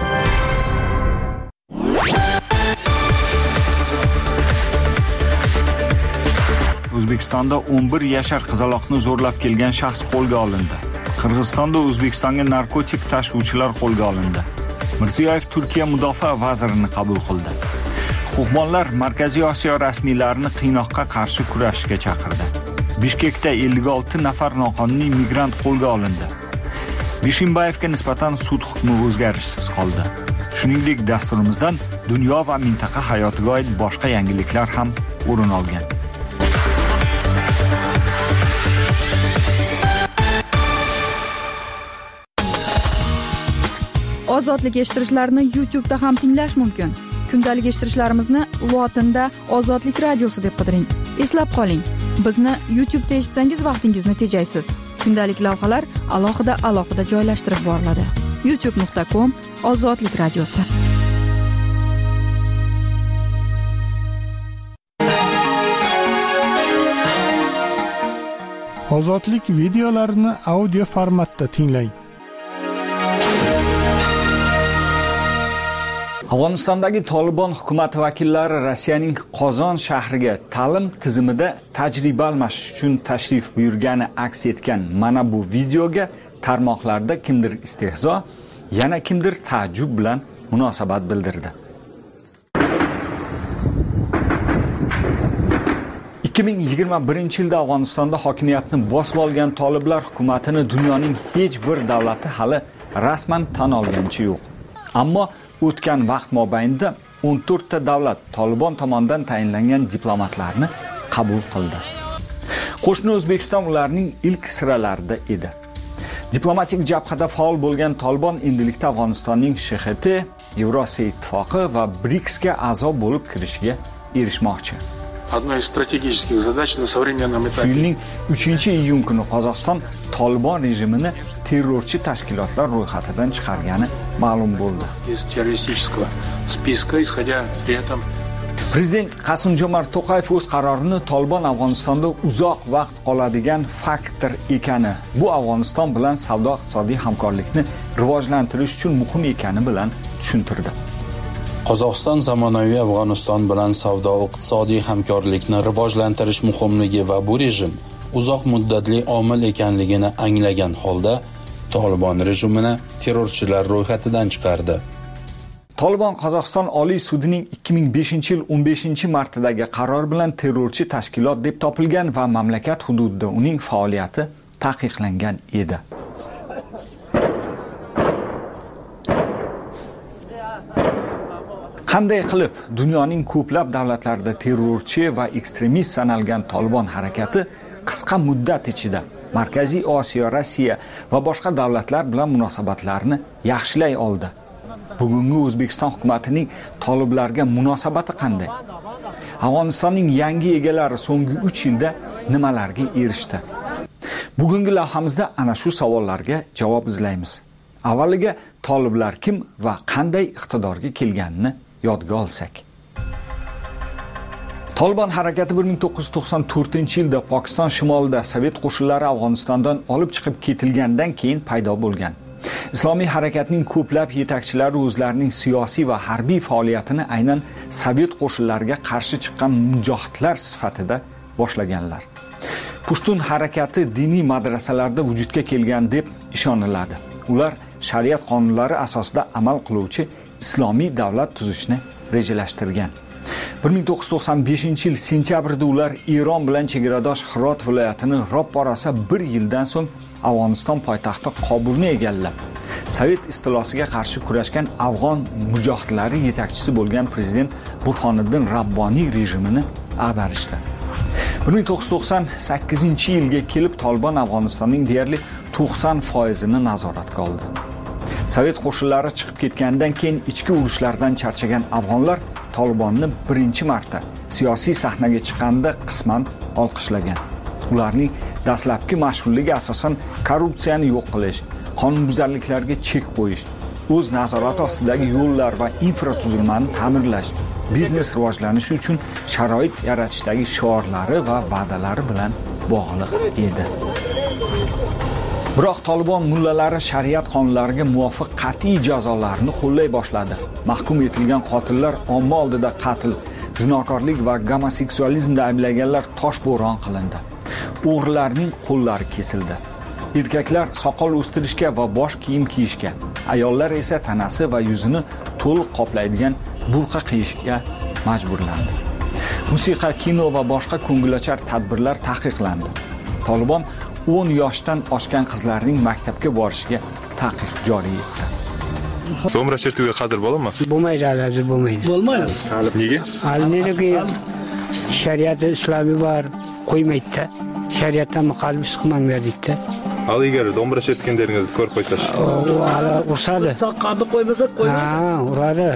O'zbekistonda o'n bir yashar qizaloqni zo'rlab kelgan shaxs qo'lga olindi. Qirg'izistonda O'zbekistonga narkotik tashuvchilar qo'lga olindi. Mirziyoyev Turkiya mudofaa vazirini qabul qildi. Huquqbonlar Markaziy Osiyo rasmiylarini qiynoqqa qarshi kurashishga chaqirdi. Bishkekda ellik olti nafar noqonuniy migrant qo'lga olindi. Bishimbayevga nisbatan sud hukmi o'zgarishsiz qoldi. Shuningdek, dasturimizdan dunyo va mintaqa hayotiga oid boshqa yangiliklar ham o'rin olgan. Ozodlik eshittirishlarni YouTube da ham tinglash mumkin. Kundalik eshittirishlarimizni lotinda Ozodlik radiosi deb qidiring. Eslab qoling, bizni YouTube da eshitsangiz vaqtingizni tejaysiz. Kundalik lavhalar alohida alohida joylashtirib boriladi. youtube nuqta com Ozodlik radiosi. Ozodlik videolarini audio formatda tinglang. Afg'onistondagi Tolibon hukumati vakillari Rossiyaning Qozon shahriga ta'lim tizimida tajriba almashish uchun tashrif buyurgani aks etgan mana bu videoga tarmoqlarda kimdir istehzo, yana kimdir taajjub bilan munosabat bildirdi. ikki ming yigirma birinchi yilda Afg'onistonda hokimiyatni bosib olgan toliblar hukumatini dunyoning hech bir davlati hali rasman tan olganicha yo'q. Ammo o'tgan vaqt mobaynida o'n to'rtta davlat Tolibon tomonidan tayinlangan diplomatlarni qabul qildi. Qo'shni O'zbekiston ularning ilk siralarida edi. Diplomatik jabhada faol bo'lgan Tolibon endilikda Afg'onistonning Sh X T, Yevrosiyo ittifoqi va BRICS ga a'zo bo'lib kirishiga erishmoqchi. Одной из стратегических задач на современном этапе. Yilning uchinchi iyun kuni Qozog'iston Tolibon rejimini terrorchi tashkilotlar ro'yxatidan chiqargani ma'lum bo'ldi. Из террористического списка, исходя при этом Prezident Qasim-Jomart To'qayev o'z qarorini Tolibon Afg'onistonda uzoq vaqt qoladigan faktor ekani, bu Afg'oniston bilan savdo-iqtisodiy hamkorlikni rivojlantirish uchun muhim ekani bilan tushuntirdi. Qozog'iston zamonaviy Afg'oniston bilan savdo-iqtisodiy hamkorlikni rivojlantirish muhimligi va bu rejim uzoq muddatli omil ekanligini anglagan holda Tolibon rejimini terrorchilar ro'yxatidan chiqardi. Tolibon Qozog'iston Oliy sudining ikki ming beshinchi yil o'n beshinchi martidagi qaror bilan terrorchi tashkilot deb topilgan va mamlakat hududida uning faoliyati taqiqlangan edi. Qanday qilib dunyoning ko'plab davlatlarida terrorchi va ekstremist sanalgan Tolibon harakati qisqa muddat ichida Markaziy Osiyo, Rossiya va boshqa davlatlar bilan munosabatlarni yaxshilay oldi. Bugungi O'zbekiston hukumatining toliblarga munosabati qanday? Afg'onistonning yangi egalari so'nggi uch yilda nimalarga erishdi? Bugungi lavhamizda ana shu savollarga javob izlaymiz. Avvaliga toliblar kim va qanday iqtidorga kelganini yodga olsak. Tolibon harakati bir ming to'qqiz yuz to'qson to'rtinchi yilda Pokiston shimolida Sovet qo'shinlari Afg'onistondan olib chiqib ketilgandan keyin paydo bo'lgan. Islomiy harakatning ko'plab yetakchilari o'zlarining siyosiy va harbiy faoliyatini aynan Sovet qo'shinlariga qarshi chiqqan mujohidlar sifatida boshlaganlar. Pushtun harakati diniy madrasalarda vujudga kelgan deb ishoniladi. Ular shariat qonunlari asosida amal qiluvchi islomiy davlat tuzishni rejalashtirgan. bir ming to'qqiz yuz to'qson beshinchi yil sentyabrda ular Eron bilan chegaradosh Hirot viloyatini ro'pararosa bir yildan so'ng Afg'oniston poytaxti Qobulni egallab, Sovet istilosiga qarshi kurashgan afg'on mujohidlari yetakchisi bo'lgan prezident Burhoniddin Rabboniy rejimini ag'darishdi. bir ming to'qqiz yuz to'qson sakkizinchi yilga kelib Tolibon Afg'onistonning deyarli to'qson foizini nazoratga oldi. Sovet qo'shinlari chiqib ketgandan keyin ichki urushlardan charchagan afg'onlar Tolibonni birinchi marta siyosiy sahnaga chiqqanda qisman olqishlagan. Ularning dastlabki mashhurligi asosan korrupsiyani yo'q qilish, qonunbuzarliklarga chek qo'yish, o'z nazorati ostidagi yo'llar va infratuzilmani ta'mirlash, biznes rivojlanishi uchun sharoit yaratishdagi shiorlari va va'dalari bilan bog'liq edi. Biroq Tolibon mullalari shariat qonunlariga muvofiq qat'iy jazolarni qo'llay boshladi. Mahkum etilgan qotillar omma oldida qatl, zinokorlik va gomoseksualizmda ayblanganlar toshbo'ron qilindi. O'g'rilarning qo'llari kesildi. Erkaklar soqol o'stirishga va bosh kiyim kiyishga, ayollar esa tanasi va yuzini to'liq qoplaydigan burqa qiyishga majburlandi. Musiqa, kino va boshqa ko'ngilochar tadbirlar taqiqlandi. Tolibon o'n yoshdan oshgan qizlarning maktabga borishiga taqiq joriy etdi. Do'mbra chertuga qadr bo'ladimi? Bo'lmaydi, hozir bo'lmaydi. Bo'lmaydi. Nega? Alniki shariat islomiy bor, qo'ymaydi. Shariatdan muxolif chiqmanglar deydi. Hali agar do'mbra chertganlaringizni ko'rib qo'ysash. U hali ursadi. Qanday qo'ymasak qo'ymaydi. Ha, uradi.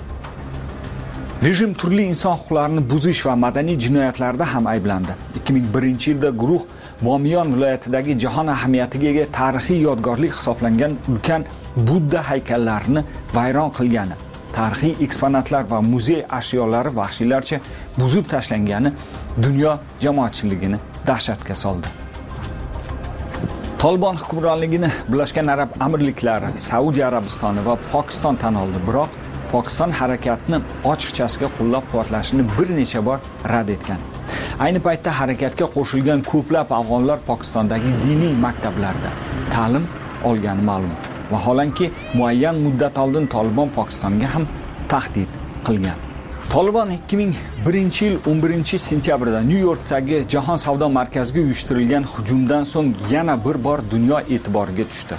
Rejim turli inson huquqlarini buzish va madaniy jinoyatlarda ham ayblandi. ikki ming birinchi yilda guruh Bomiyon viloyatidagi jahon ahamiyatiga ega tarixiy yodgorlik hisoblangan ulkan Budda haykallarini vayron qilgani, tarixiy eksponatlar va muzey ashyolari vahshiylarcha buzib tashlangani dunyo jamoatchiligini dahshatga soldi. Tolibon hukmronligini Birlashgan Arab Amirliklari, Saudiya Arabistoni va Pokiston tan oldi, biroq Pokiston harakatni ochiqchasiga qo'llab-quvvatlashini bir necha bor rad etgan. Ayni paytda harakatga qo'shilgan ko'plab afg'onlar Pokistondagi diniy maktablarda ta'lim olgani ma'lum. Vaholanki muayyan muddat oldin Tolibon Pokistonga ham tahdid qilgan. Tolibon ikki ming birinchi yil o'n birinchi sentyabrda Nyu-Yorkdagi Jahon savdo markaziga uyushtirilgan hujumdan so'ng yana bir bor dunyo e'tiboriga tushdi.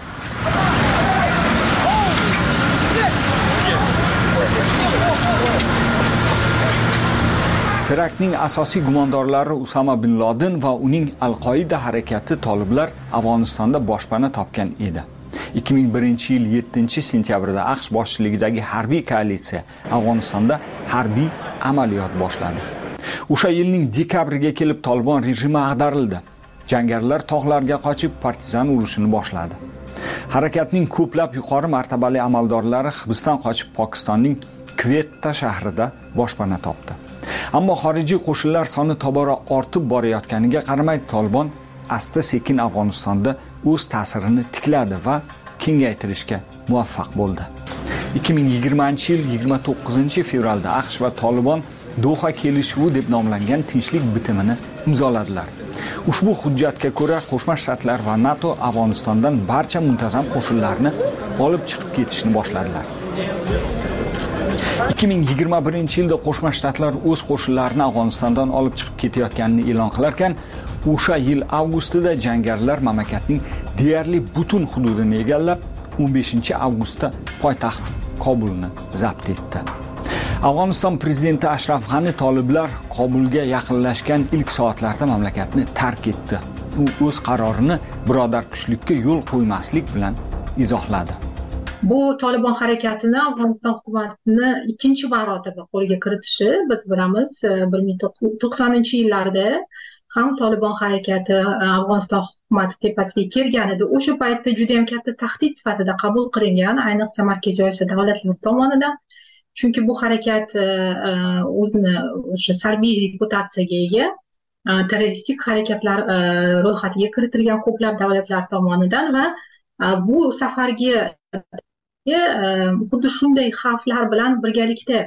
Teraktning asosiy gumondorlari Usama bin Laden va uning Al-Qoida harakati toliblar Afg'onistonda boshpana topgan edi. ikki ming birinchi yil yettinchi sentyabrda AQSh boshchiligidagi harbiy koalitsiya Afg'onistonda harbiy amaliyot boshladi. O'sha yilning dekabriga kelib Tolibon rejimi ag'darildi. Jangarilar tog'larga qochib partizan urushini boshladi. Harakatning ko'plab yuqori martabali amaldorlari hibsdan qochib Pokistonning Quetta shahrida boshpana topdi. Ammo xorijiy qo'shinlar soni tobora ortib borayotganiga qaramay Tolibon asta-sekin Afg'onistonda o'z ta'sirini tikladi va kengaytirishga muvaffaq bo'ldi. ikki ming yigirmanchi yil yigirma to'qqizinchi fevralda AQSh va Tolibon Doha kelishuvi deb nomlangan tinchlik bitimini imzoladilar. Ushbu hujjatga ko'ra Qo'shma Shtatlar va NATO Afg'onistondan barcha muntazam qo'shinlarni olib chiqib ketishni boshladilar. ikki ming yigirma birinchi yilda Qo'shma Shtatlar o'z qo'shinlarini Afg'onistondan olib chiqib ketayotganini e'lon qilarkan, o'sha yil avgustida jangarilar mamlakatning deyarli butun hududini egallab, o'n beshinchi avgustda poytaxt Kobulni zabt etdi. Afg'oniston prezidenti Ashraf G'ani toliblar Kobulga yaqinlashgan ilk soatlarda mamlakatni tark etdi. U o'z qarorini birodar kuchlikka yo'l qo'ymaslik bilan izohladi. Bu Tolibon harakatini Afg'oniston hukumatini ikkinchi marotaba qo'lga kiritishi biz bilamiz. bir ming to'qqiz yuz to'qsoninchi yillarda ham Tolibon harakati Afg'oniston hukumati tepasiga kelgan edi. O'sha paytda juda ham katta tahdid sifatida qabul qilingan, ayniqsa Markaziy Osiyo davlatlari tomonidan. Chunki bu harakat o'zini o'sha salbiy reputatsiyaga ega terroristik harakatlar ro'yxatiga kiritilgan ko'plab davlatlar tomonidan va bu safargi xuddi shunday xavflar bilan birgalikda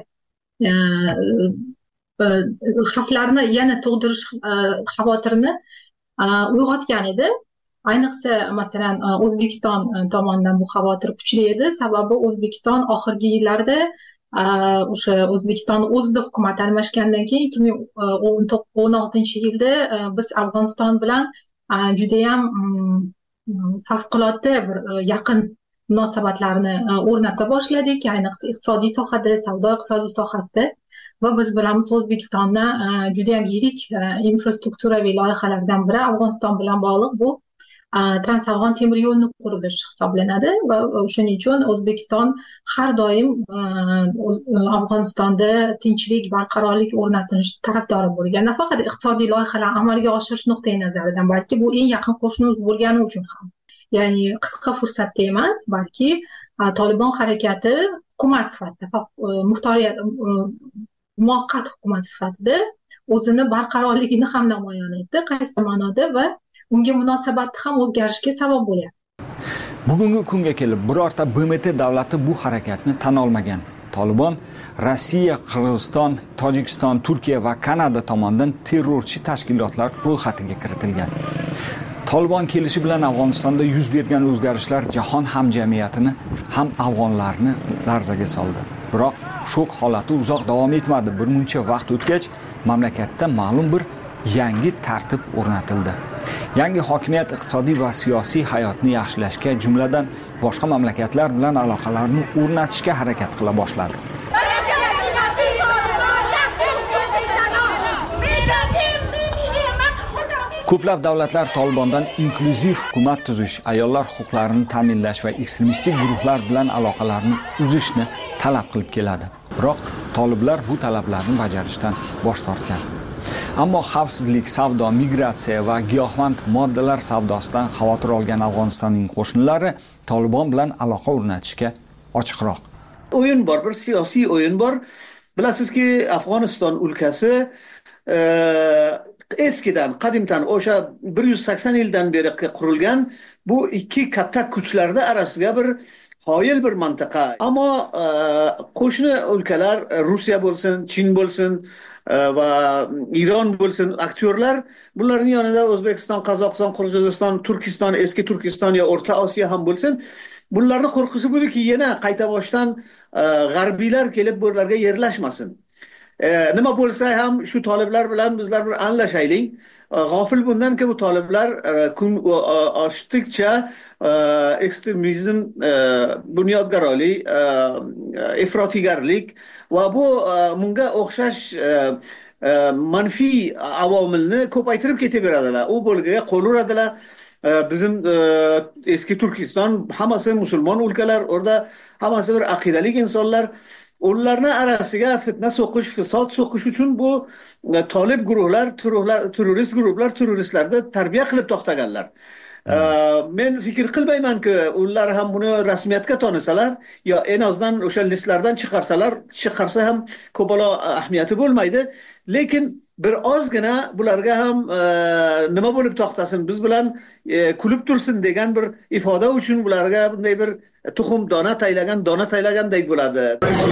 xavflarni yana tug'dirish xavotirini uyg'otgan edi. Ayniqsa masalan O'zbekiston tomonidan bu xavotir kuchli edi. Sababi O'zbekiston oxirgi yillarda o'sha O'zbekiston o'zida hukumat almashgandan keyin ikki ming o'n oltinchi yilda biz Afg'oniston bilan juda ham favqulodda bir yaqin munosabatlarni o'rnata boshladik, ayniqsa iqtisodiy sohada, savdo iqtisodiy sohasida va biz bilamiz O'zbekistonda juda ham yirik infrastrukturaviy loyihalardan biri Afg'oniston bilan bog'liq bu Transafg'on temir yo'lni qurilish hisoblanadi va shuning uchun O'zbekiston har doim Afg'onistonda tinchlik, barqarorlik o'rnatish tarafdori bo'lgan. Nafaqat iqtisodiy loyihalarni amalga oshirish nuqtai nazaridan, balki bu eng yaqin qo'shnimiz bo'lgani uchun ham. Ya'ni qisqa fursatda emas, balki Tolibon harakati hukumat sifatida, muxtoriyat muvaqqat hukumat sifatida o'zini barqarorligini ham namoyon etdi, qaysi ma'noda, va unga munosabatni ham o'zgarishga sabab bo'lyapti. Bugungi kunga kelib birorta B M T davlati bu harakatni tan olmagan. Tolibon Rossiya, Qirg'iziston, Tojikiston, Turkiya va Kanada tomonidan terrorchi tashkilotlar ro'yxatiga kiritilgan. Tolibon kelishi bilan Afg'onistonda yuz bergan o'zgarishlar jahon hamjamiyatini ham afg'onlarni larzaga soldi. Biroq shok holati uzoq davom etmadi. Bir muncha vaqt o'tgach, mamlakatda ma'lum bir yangi tartib o'rnatildi. Yangi hokimiyat iqtisodiy va siyosiy hayotni yaxshilashga, jumladan boshqa mamlakatlar bilan aloqalarni o'rnatishga harakat qila boshladi. Ko'plab davlatlar Tolibondan inklyuziv hukumat tuzish, ayollar huquqlarini ta'minlash va ekstremistik guruhlar bilan aloqalarni uzishni talab qilib keladi. Biroq toliblar bu talablarni bajarishdan bosh tortgan. Ammo xavfsizlik, savdo, migratsiya va giyohvand moddalar savdosidan xavotir olgan Afg'onistonning qo'shinlari Tolibon bilan aloqa o'rnatishga ochiqroq. O'yin bor, bir siyosiy o'yin bor. Bilasizki, Afg'oniston o'lkasi e, eskidan, qadimdan, o'sha bir yuz sakson yildan beri qurilgan bu ikki katta kuchlarda orasida bir qoyil bir mantiqa. Ammo e, qo'shni o'lkalar, Rossiya bo'lsin, Chin bo'lsin va Iron bo'lsin, aktyorlar, bularning yonida O'zbekiston, Qozog'iston, Qirg'iziston, Turkiston, eski Turkiston yo O'rta Osiyo ham bo'lsin, bularni qo'rqisi bo'liki, yana qayta boshdan g'arbiylar kelib bularga yerlashmasin. E, nima bo'lsa ham shu toliblar bilan bizlar bir anglashaylik. G'ofil bundanki, bu toliblar kun oshdikcha ekstremizm, bunyodgarlik, ifrotiygarlik va bu bunga o'xshash manfiy avomilni ko'paytirib ketaveradilar. U bo'lgaga qo'l uradilar. Bizim eski Turkiston hammasi musulmon o'lkalar, orada hammasi bir aqidalik insonlar. Ularning arasiga fitna so'qish, fasod so'qish uchun bu tolib guruhlar, terrorist guruhlar, terroristlarni tarbiya qilib to'xtaganlar. Men fikr qilmaymanki, ular ham buni rasmiyatga tonisalar yo en azdan o'sha listlardan chiqarsalar, chiqarsa ham ko'palo ahamiyati bo'lmaydi. Lekin bir ozgina bularga ham nima bo'lib to'xtasin, biz bilan kulib tursin degan bir ifoda uchun bularga bunday bir tuxum dona taylagan, dona taylagandek bo'ladi.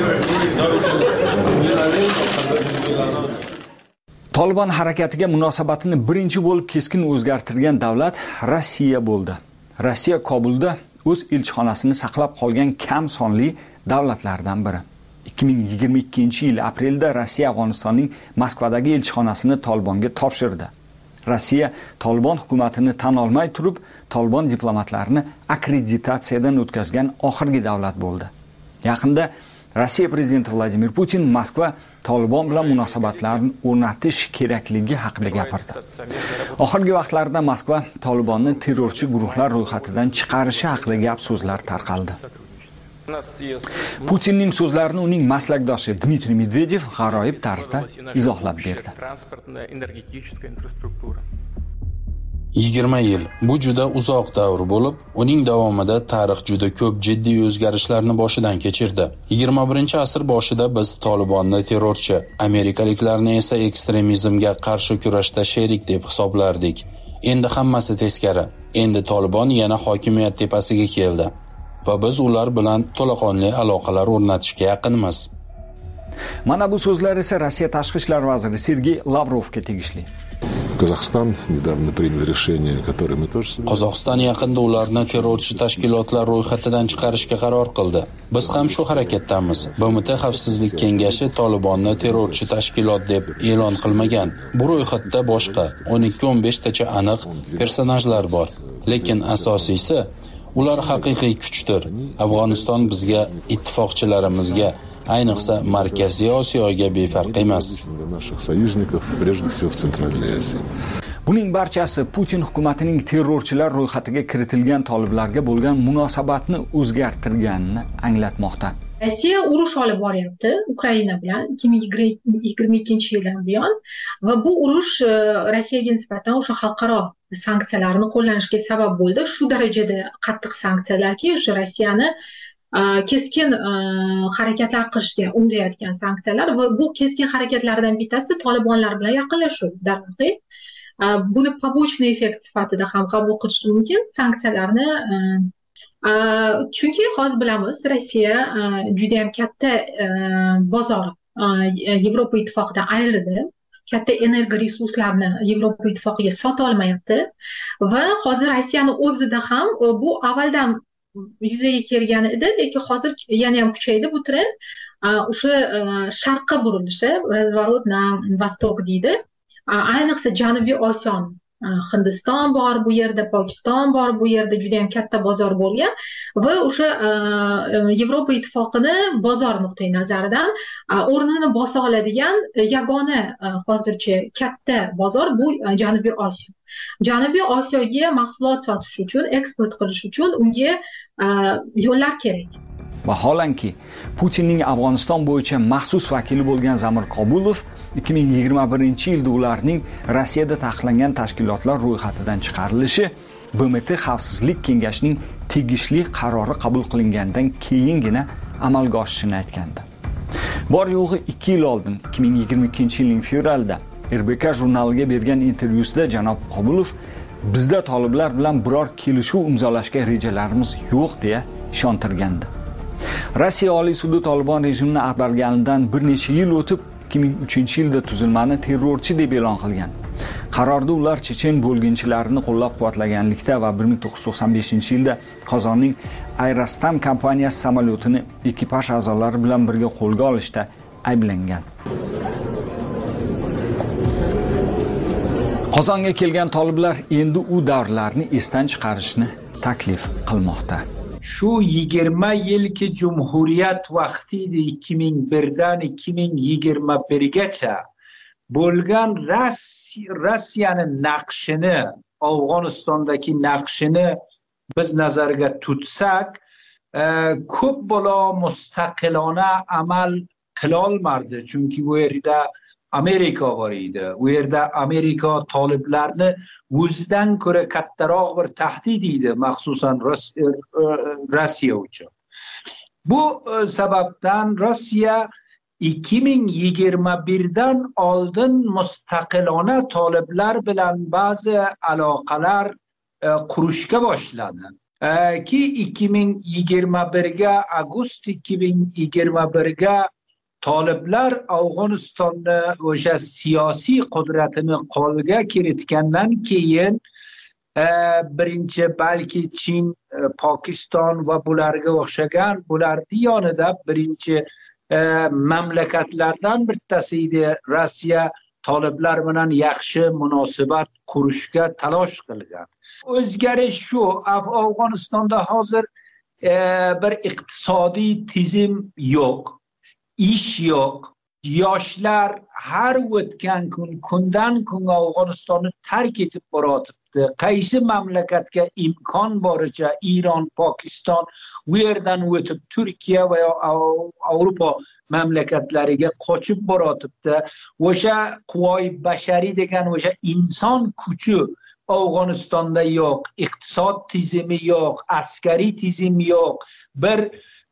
Tolibon harakatiga munosabatini birinchi bo'lib keskin o'zgartirgan davlat Rossiya bo'ldi. Rossiya Kobulda o'z elchixonasini saqlab qolgan kam sonli davlatlardan biri. ikki ming yigirma ikkinchi yil aprelda Rossiya Afg'onistonning Moskvadagi elchixonasini Tolibonga topshirdi. Rossiya Tolibon hukumatini tan olmay turib, Tolibon diplomatlarini akkreditatsiyadan o'tkazgan oxirgi davlat bo'ldi. Yaqinda Rossiya prezidenti Vladimir Putin Moskva Tolibon bilan munosabatlarni o'rnatish kerakligi haqida gapirdi. Oxirgi vaqtlarda Moskva Tolibonni terrorchi guruhlar ro'yxatidan chiqarishi haqida gap so'zlar tarqaldi. Putinning so'zlarini uning maslakdoshi Dmitriy Medvedev g'aroyib tarzda izohlab berdi. yigirma yil bu juda uzoq davr bo'lib, uning davomida tarix juda ko'p jiddiy o'zgarishlarni boshidan kechirdi. yigirma birinchi asr boshida biz Tolibonni terrorchi, amerikaliklarni esa ekstremizmga qarshi kurashda sherik deb hisoblardik. Endi hammasi teskari. Endi Tolibon yana hokimiyat tepasiga keldi va biz ular bilan to'laqonli aloqalar o'rnatishga yaqinmiz. Mana bu so'zlar esa Rossiya tashqi ishlar vaziri Sergey Lavrovga tegishli. Qozog'iston недавно принял решение, которое мы тоже Qozog'iston yaqinda ularni terrorchi tashkilotlar ro'yxatidan chiqarishga qaror qildi. Biz ham shu harakatdamiz. B M T Xavfsizlik kengashi Tolibonni terrorchi tashkilot deb e'lon qilmagan. Bu ro'yxatda boshqa o'n ikki o'n besh tacha aniq personajlar bor. Lekin asosiysi ular haqiqiy kuchdir. Afg'oniston bizga, ittifoqchilarimizga, ayniqsa Markaziy Osiyoga befarq emas. Buning barchasi Putin hukumatining terrorchilar ro'yxatiga kiritilgan toliblarga bo'lgan munosabatni o'zgartirganini anglatmoqda. Rossiya urush olib boryapti Ukraina bilan ikki ming yigirma ikkinchi yildan buyon va bu urush Rossiyaga nisbatan o'sha xalqaro sanksiyalarni qo'llanishga sabab bo'ldi. Shu darajada qattiq sanksiyalarki, o'sha Rossiyani keskin harakatlar qilishga undayotgan sanksiyalar va bu keskin harakatlardan bittasi Tolibonlar bilan yaqinlashuv. Darhaqiqat buni побочный effekt sifatida ham qabul qilish mumkin sanksiyalarni. Chunki hozir bilamiz, Rossiya juda ham katta bozor Yevropa ittifoqidan ayrildi. Katta energo resurslarni Yevropa ittifoqiga sota olmayapti va hozir Rossiyani o'zida ham bu avvaldan yuzaga kelgan edi, lekin hozir yana ham kuchaydi bu trend. O'sha sharqqa burilishi, razворот на восток deydi. Ayniqsa Janubiy Osiyo, Hindiston bor bu yerda, Pokiston bor bu yerda, juda ham katta bozor bo'lgan va o'sha Yevropa ittifoqini bozor nuqtai nazaridan o'rnini bosa oladigan yagona hozircha katta bozor bu Janubiy Osiyo. Janubiy Osiyoga mahsulot sotish uchun, eksport qilish uchun unga yo'llar kerak. Vaholanki Putinning Afg'oniston bo'yicha maxsus vakili bo'lgan Zamir Qobulov ikki ming yigirma birinchi yilda ularning Rossiyada taqiqlangan tashkilotlar ro'yxatidan chiqarilishi B M T Xavfsizlik kengashining tegishli qarori qabul qilingandan keyingina amalga oshishini aytgandi. Bor yo'g'i ikki yil oldin ikki ming yigirma ikkinchi yilning fevralida R B K jurnaliga bergan intervyusida janob Qobulov bizda toliblar bilan biror kelishuv imzolashga rejalarimiz yo'q deya ishontirgandi. Rossiya Oliy sudi Tolibon rejimini ag'darganidan bir necha yil o'tib ikki ming uchinchi yilda tuzilmani terrorchi deb e'lon qilgan. Qarorda ular chechen bo'lginchilarini qo'llab-quvvatlaganlikda va bir ming to'qqiz yuz to'qson beshinchi yilda Qozonning Aerostam kompaniyasi samolyotini ekipaj a'zolari bilan birga qo'lga olishda ayblangan. Qozonga kelgan toliblar endi u davrlarni esdan chiqarishni taklif qilmoqda. Shu yigirma yilki Cumhuriyet vaqtida ikki ming birdan ikki ming yigirma birgacha bo'lgan Rossiyaning naqshini, Afg'onistondagi naqshini biz nazarga tutsak, ko'p bo'la mustaqilona amal qila olmadi, chunki bu yerda Amerika bor edi. U yerda Amerika toliblarni o'zidan ko'ra kattaroq bir tahdid edi, maxsusan Rossiya uchun. Bu sababdan Rossiya ikki ming yigirma birdan oldin mustaqilona toliblar bilan ba'zi aloqalar qurishga boshladi. Ki ikki ming yigirma birga avgust ikki ming yigirma birga toliblar Afg'onistonni o'sha siyosiy qudratini qo'lga kiritgandan keyin birinchi balki Chin, Pokiston va bularga o'xshagan bularning yonida birinchi mamlakatlardan bittasi edi Rossiya toliblar bilan yaxshi munosabat qurishga talosh qilgan. O'zgarish shu, Afg'onistonda hozir bir iqtisodiy tizim yo'q. Ish yo'q. Yoshlar har o'tgan kun kundan kunga Afg'onistonni tark etib boryapti. Qaysi mamlakatga imkon boricha Iron, Pokiston, u yerdan o'tib Turkiya va Avrupa mamlakatlariga qochib boryapti. O'sha quvvoy bashariy degan o'sha inson kuchi Afg'onistonda yo'q, iqtisod tizimi yo'q, askariy tizim yo'q. Bir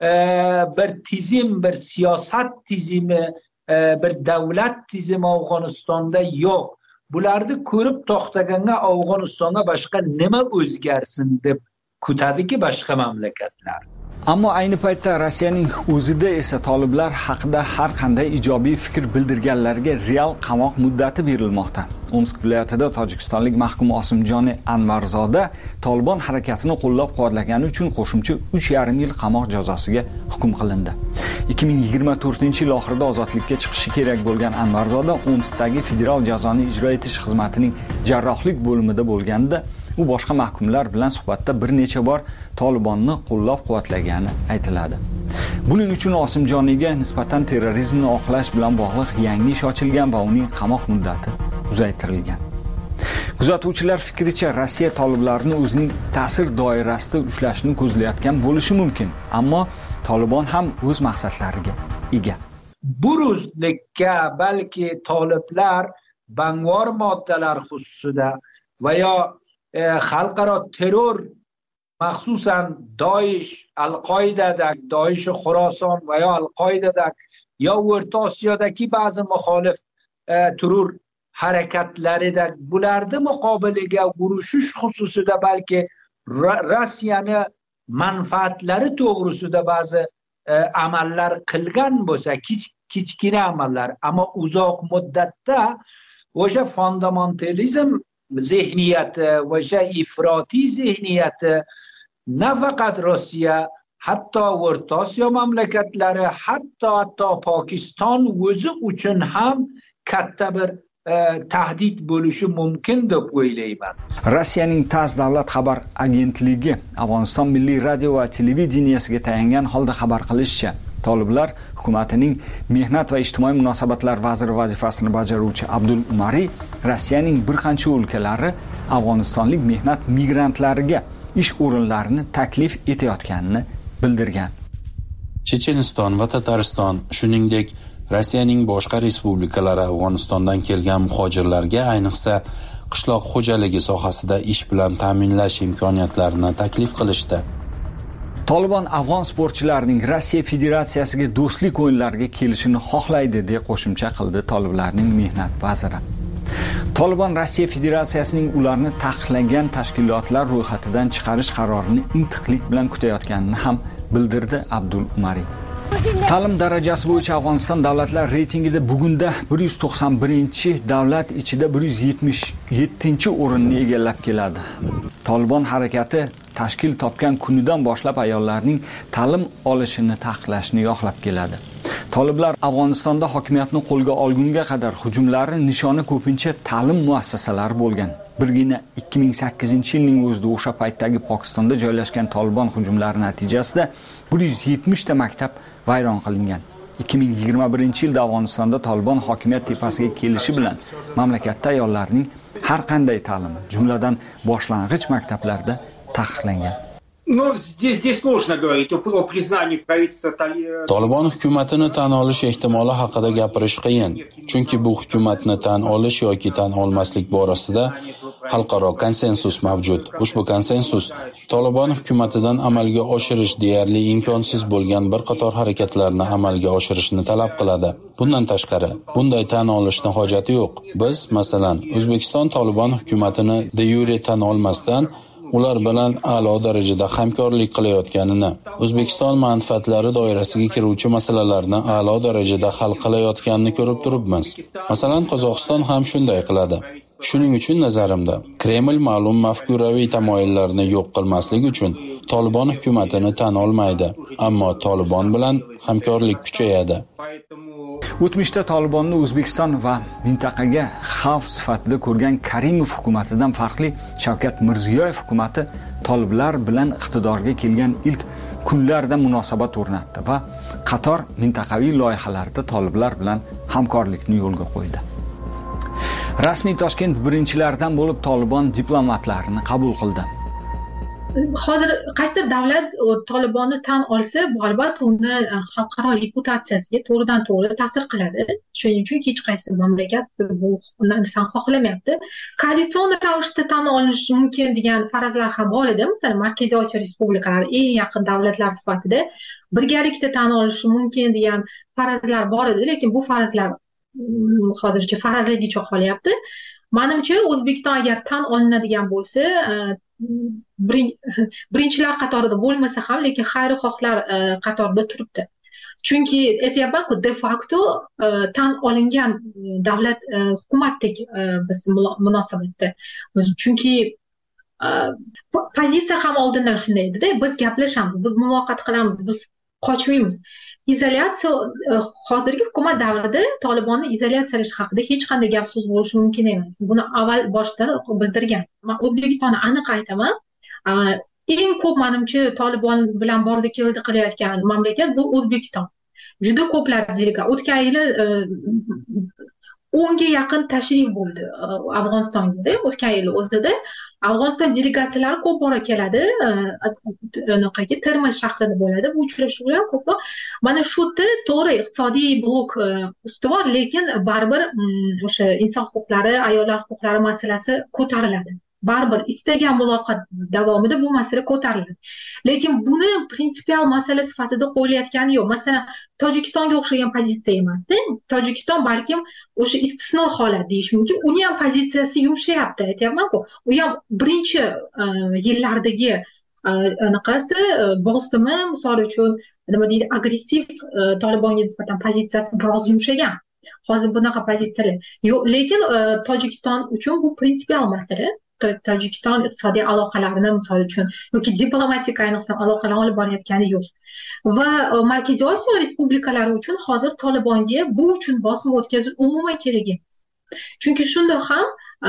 bir tizim, bir siyosat tizimi, bir davlat tizimi Afg'onistonda yo'q. Bularni ko'rib to'xtaganda Afg'onistonga boshqa nima o'zgarsin deb kutadiki boshqa mamlakatlar. Ammo ayni paytda Rossiyaning o'zida esa toliblar haqida har qanday ijobiy fikr bildirganlarga real qamoq muddati berilmoqda. Omsk viloyatida tojikistonlik mahkum Osimjon Anvarzoda Tolibon harakatini qo'llab-quvvatlagani uchun qo'shimcha uch yarim yil qamoq jazosiga hukm qilindi. ikki ming yigirma to'rtinchi yil oxirida ozodlikka chiqishi kerak bo'lgan Anvarzoda Omskdagi federal jazoni ijro etish xizmatining jarrohlik bo'limida bo'lganda u boshqa mahkumlar bilan suhbatda bir necha bor Tolibonni qo'llab-quvvatlagani aytiladi. Buning uchun Osimjoniga nisbatan terrorizmni oqlash bilan bog'liq yangi ish ochilgan va uning qamoq muddati uzaytirilgan. Kuzatuvchilar fikricha Rossiya toliblarni o'zining ta'sir doirasida ushlashni ko'zlayotgan bo'lishi mumkin, ammo Tolibon ham o'z maqsadlariga ega. Buruzlikka balki toliblar bangvor moddalar xususida va yo xalqaro terror maxsusan Doish, Al-Qoidadak, Doish Xorason va yo Al-Qoidadak yo O'rta Osiyodagi ba'zi muxolif terror harakatlarida bularni muqobiliga urushish xususida balki Rossiyani manfaatlari to'g'risida ba'zi amallar qilgan bo'lsa, kichkina amallar, ammo uzoq muddatda o'sha fundamentalizm zehniyati, o'sha ifrotiy zehniyati nafaqat Rossiya, hatto O'rta Osiyo mamlakatlari, hatto hatto Pokiston o'zi uchun ham katta bir tahdid bo'lishi mumkin deb o'ylayman. Rossiyaning TASS davlat xabar agentligi Afg'oniston milliy radio va televideniyasiga tayangan holda xabar qilishicha, toliblar hukumatining mehnat va ijtimoiy munosabatlar vaziri vazifasini bajaruvchi Abdul Umari Rossiyaning bir qancha o'lkalari afg'onistonlik mehnat migrantlariga ish o'rinlarini taklif etayotganini bildirgan. Checheniston va Tatariston, shuningdek Rossiyaning boshqa respublikalari Afg'onistondan kelgan muhojirlarga ayniqsa qishloq xo'jaligi sohasida ish bilan ta'minlash imkoniyatlarini taklif qilishdi. Tolibon afg'on sportchilarining Rossiya Federatsiyasiga do'stlik o'yinlariga kelishini xohlaydi deb qo'shimcha qildi toliblarning mehnat vaziri. Tolibon Rossiya Federatsiyasining ularni taqiqlagan tashkilotlar ro'yxatidan chiqarish qarorini intiqlik bilan kutayotganini ham bildirdi Abdul Umari. Ta'lim darajasi bo'yicha Afg'oniston davlatlar reytingida bugunda bir yuz to'qson birinchi davlat ichida bir yuz yetmish yettinchi o'rinni egallab keladi. Tolibon harakati tashkil topgan kunidan boshlab ayollarning ta'lim olishini taqiqlashni yoqlab keladi. Toliblar Afg'onistonda hokimiyatni qo'lga olgunga qadar hujumlari nishoni ko'pincha ta'lim muassasalari bo'lgan. Birgina ikki ming sakkizinchi yilning o'zida o'sha paytdagi Pokistonda joylashgan Tolibon hujumlari natijasida bir yuz yetmish ta maktab vayron qilingan. ikki ming yigirma birinchi yilda Afg'onistonda Tolibon hokimiyat tepasiga kelishi bilan mamlakatda ayollarning har qanday ta'limi, jumladan boshlang'ich maktablarda taqiqlangan. Но здесь, здесь сложно говорить о, о признании правительства Талибана. Tolibon hukumatini tan olish ehtimoli haqida gapirish qiyin, chunki bu hukumatni tan olish yoki tan olmaslik borasida xalqaro konsensus mavjud. Ushbu konsensus Tolibon hukumatidan amalga oshirish deyarli imkonsiz bo'lgan bir qator harakatlarni amalga oshirishni talab qiladi. Bundan tashqari, bunday tan olishning hojati yo'q. Biz, masalan, O'zbekiston Tolibon hukumatini de yure tan olmasdan ular bilan a'lo darajada hamkorlik qilayotganini, O'zbekiston manfaatlari doirasiga kiruvchi masalalarni a'lo darajada hal qilayotganini ko'rib turibmiz. Masalan, Qozog'iston ham shunday qiladi. Shuning uchun nazarimda, Kreml ma'lum mafkuraviy tamoyillarni yo'q qilmaslik uchun Tolibon hukumatini tan olmaydi, ammo Tolibon bilan hamkorlik kuchayadi. O'tmishda Tolibonni O'zbekiston va mintaqaga xavf sifatida ko'rgan Karimov hukumatidan farqli Shavkat Mirziyoyev hukumati toliblar bilan iqtidorga kelgan ilk kunlarda munosabat o'rnatdi va qator mintaqaviy loyihalarda toliblar bilan hamkorlikni yo'lga qo'ydi. Rasmiy Toshkent birinchilaridan bo'lib Tolibon diplomatlarini qabul qildi. Hozir qaysi davlat Tolibonni tan olsa, bu albatta uni xalqaro reputatsiyasiga to'g'ridan to'g'ri ta'sir qiladi. Shuning uchun hech qaysi mamlakat bu narsani xohlamayapti. Koalitsion ravishda tan olinishi mumkin degan farazlar ham bor edi. Masalan, Markaziy Osiyo respublikalari eng yaqin davlatlar sifatida birgalikda tan olishi mumkin degan farazlar bor edi, lekin bu farazlar hozircha farazligicha qolyapti. Menimcha, O'zbekiston agar tan olinadigan bo'lsa, birinchilar qatorida bo'lmasa ham, lekin xayrixohlar qatorida turibdi. Chunki aytyapman-ku, de facto tan olingan davlat hukumatdek biz munosabatda. Chunki pozitsiya ham oldindan shunday edi-da, biz gaplashamiz, biz muloqot qilamiz, biz qochmaymiz. Izolyatsiya hozirgi hukumat davrida Tolibonni izolyatsiyalash haqida hech qanday gap so'z bo'lishi mumkin emas. Buni avval boshdan bildirgan. Men O'zbekistonni aniq aytaman, eng ko'p menimcha Tolibon bilan bordi keldi qilayotgan mamlakat bu O'zbekiston. Juda ko'plab delegatsiya o'tgan yili o'nga yaqin tashrif bo'ldi Afg'onistonga, o'tgan yil o'zida. Afg'oniston delegatsiyalari ko'p bora keladi, anaqaga Termiz shahrida bo'ladi. Bu uchrashuvlar ko'proq mana shu to'g'ri iqtisodiy blok ustuvor, lekin baribir o'sha inson huquqlari, ayollar huquqlari masalasi ko'tariladi. baribir istagan muloqot davomida bu masala ko'tariladi. Lekin buni prinsipial masala sifatida qo'yilayotgani yo'q. Masalan, Tojikistonga o'xshagan pozitsiya emasda. Tojikiston balkim o'sha istisno holat deyish mumkin. Uni ham pozitsiyasi yumshayapti, aytyapman-ku. U ham birinchi yillardagi anaqasi bosimi, misol uchun nima deydi, agressiv Tolibonga nisbatan pozitsiyasi biroz yumshagan. Hozir bunaqa pozitsiyalar yo'q, lekin Tojikiston uchun bu prinsipial masala. Tojikiston iqtisodiy aloqalarini misol uchun yoki diplomatik ayniqsa aloqalarni olib borayotgani yo'q. Va Markaziy Osiyo respublikalari uchun hozir Tolibonga bu uchun bosim o'tkazish umuman kerak emas. Chunki shundoq ham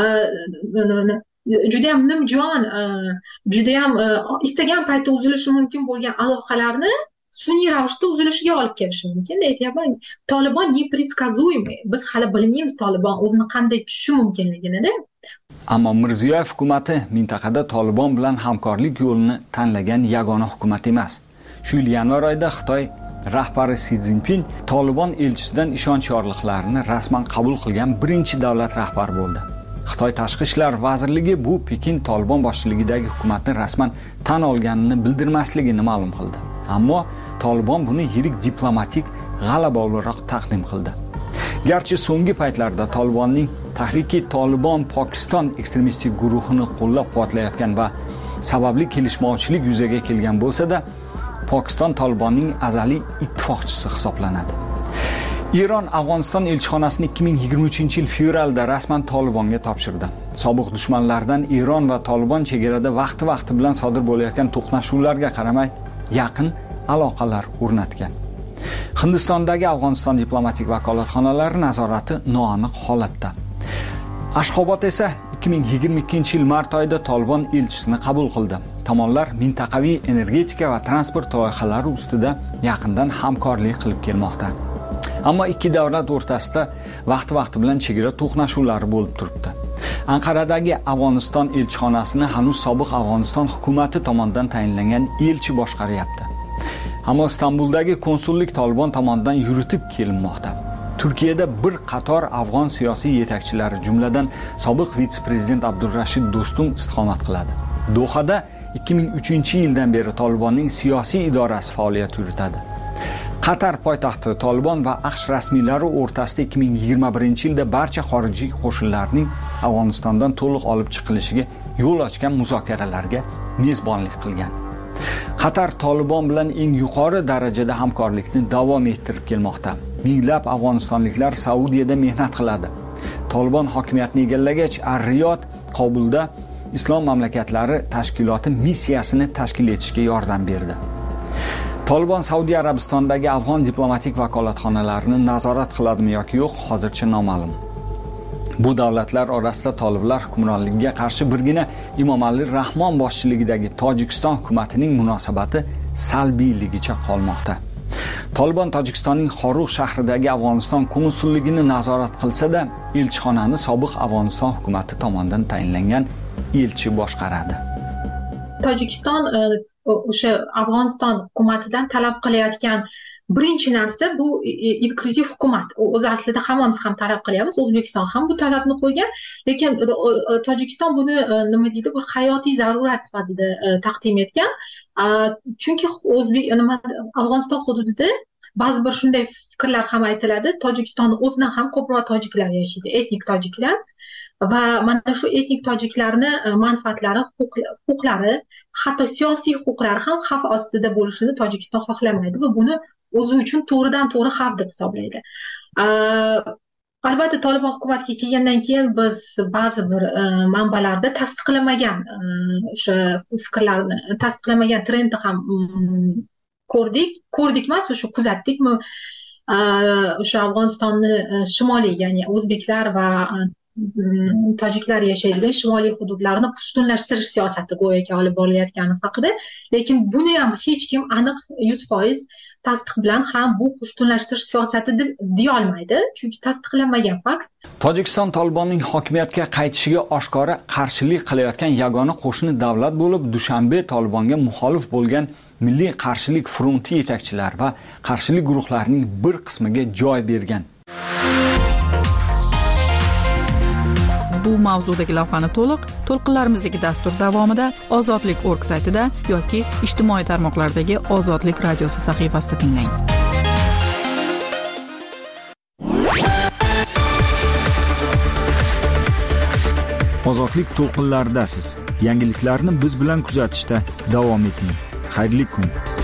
juda ham nimjon, juda ham istagan paytda uzilishi mumkin bo'lgan aloqalarni sun'iy ravishda uzilishiga olib kelishi mumkin. Aytyapman, Tolibon непредсказуемый. Biz hali bilmaymiz Tolibon o'zini qanday tutishi mumkinligini. Ammo Mirziyoyev hukumati mintaqada Tolibon bilan hamkorlik yo'lini tanlagan yagona hukumat emas. Shu yil yanvar oyida Xitoy rahbari Si Szinpin Tolibon elchisidan ishonch yorliqlarini rasman qabul qilgan birinchi davlat rahbari bo'ldi. Xitoy Tashqi ishlar vazirligi bu Pekin Tolibon boshchiligidagi hukumatni rasman tan olganini bildirmasligini ma'lum qildi. Ammo Tolibon buni yirik diplomatik g'alaba o'laroq taqdim qildi. Garchi so'nggi paytlarda Tolibonning Tahriki Tolibon Pokiston ekstremistik guruhini qo'llab-quvvatlayotgan va sababli kelishmovchilik yuzaga kelgan bo'lsa-da, Pokiston Tolibonning azaliy ittifoqchisi hisoblanadi. Eron Afg'oniston elchixonasini ikki ming yigirma uchinchi yil fevralda rasman Tolibonga topshirdi. Sobiq dushmanlardan Eron va Tolibon chegarada vaqti-vaqti bilan sodir bo'layotgan to'qnashuvlarga qaramay yaqin aloqalar o'rnatgan. Hindistondagi Afg'oniston diplomatik vakolatxonalari nazorati noaniq holatda. Ashxobod esa ikki ming yigirma ikkinchi yil mart oyida Tolibon elchisini qabul qildi. Tomonlar mintaqaviy energetika va transport loyihalari ustida yaqindan hamkorlik qilib kelmoqda. Ammo ikki davlat o'rtasida vaqti-vaqti bilan chegara to'qnashuvlari bo'lib turibdi. Anqaradagi Afg'oniston elchixonasini hanuz sobiq Afg'oniston hukumati tomonidan tayinlangan elchi boshqaryapti. Ammo Istanbuldagi konsullik Tolibon tomonidan yuritib kelinmoqda. Turkiyada bir qator afg'on siyosiy yetakchilari, jumladan sobiq vitse-prezident Abdurrashid Do'stum istiqomat qiladi. Dohada ikki ming uchinchi yildan beri Tolibonning siyosiy idorasi faoliyat yuritadi. Qatar poytaxti Tolibon va AQSh rasmiylari o'rtasida ikki ming yigirma birinchi yilda barcha xorijiy qo'shinlarning Afg'onistondan to'liq olib chiqilishiga yo'l ochgan muzokaralarga mezbonlik qilgan. Qatar Tolibon bilan eng yuqori darajada hamkorlikni davom ettirib kelmoqda. Minglab afg'onistonliklar Saudiyada mehnat qiladi. Tolibon hokimiyatni egallagach, Ar-Riyod Kobulda Islom mamlakatlari tashkiloti missiyasini tashkil etishga yordam berdi. Tolibon Saudiya Arabistonidagi afg'on diplomatik vakolatxonalarini nazorat qiladimi yoki yo'q, hozircha noma'lum. Bu davlatlar orasida toliblar hukmronligiga qarshi birgina Imomali Rahmon boshchiligidagi Tojikiston hukumatining munosabati salbiyligicha qolmoqda. Tolibon Tojikistonning Xorug shahridagi Afg'oniston konsulligini nazorat qilsa-da, elchixonani sobiq Afg'oniston hukumati tomonidan tayinlangan elchi boshqaradi. Tojikiston o'sha Afg'oniston hukumatidan talab qilayotgan birinchi narsa bu inklyuziv hukumat. O'zi aslida hammamiz ham talab qilyapmiz, O'zbekiston ham bu talabni qo'ygan, lekin Tojikiston buni nima deydi, bir hayotiy zarurat sifatida taqdim etgan. Chunki O'zbek nima Afg'oniston hududida ba'zi bir shunday fikrlar ham aytiladi. Tojikistonning o'zidan ham ko'proq tojiklar yashaydi, etnik tojiklar. Va mana shu etnik tojiklarni manfaatlari, huquqlari, hatto siyosiy huquqlari ham xavf ostida bo'lishini Tojikiston xohlamaydi va buni o'zi uchun to'g'ridan to'g'ri xavf deb hisoblaydi. Albatta, Tolibon hukumatiga kelgandan keyin biz ba'zi bir manbalarda tasdiqlamagan o'sha fikrlarni, tasdiqlamagan trendni ham ko'rdik. Ko'rdik emas, o'sha kuzatdikmi? O'sha Afg'onistonni shimoliy, ya'ni o'zbeklar va tojiklar yashaydigan shimoliy hududlarni pushtunlashtirish siyosati go'yoki olib borilayotgani haqida, lekin buni ham hech kim aniq yuz foiz tasdiq bilan ham bu pushtunlashtirish siyosati deb deya olmaydi, chunki tasdiqlanmagan fakt. Tojikiston Tolibonning hokimiyatga qaytishiga oshkora qarshilik qilayotgan yagona qo'shni davlat bo'lib, Dushanbe Tolibonga muxolif bo'lgan Milliy qarshilik fronti yetakchilar va qarshilik guruhlarining bir qismiga joy bergan. bu mavzudagi lavhani to'liq to'lqinlarimizdagi dastur davomida ozodlik org saytida yoki ijtimoiy tarmoqlardagi Ozodlik radiosi sahifasida tinglang. Ozodlik to'lqinlaridasiz. Yangiliklarni biz bilan kuzatishda davom eting. Xayrli kun.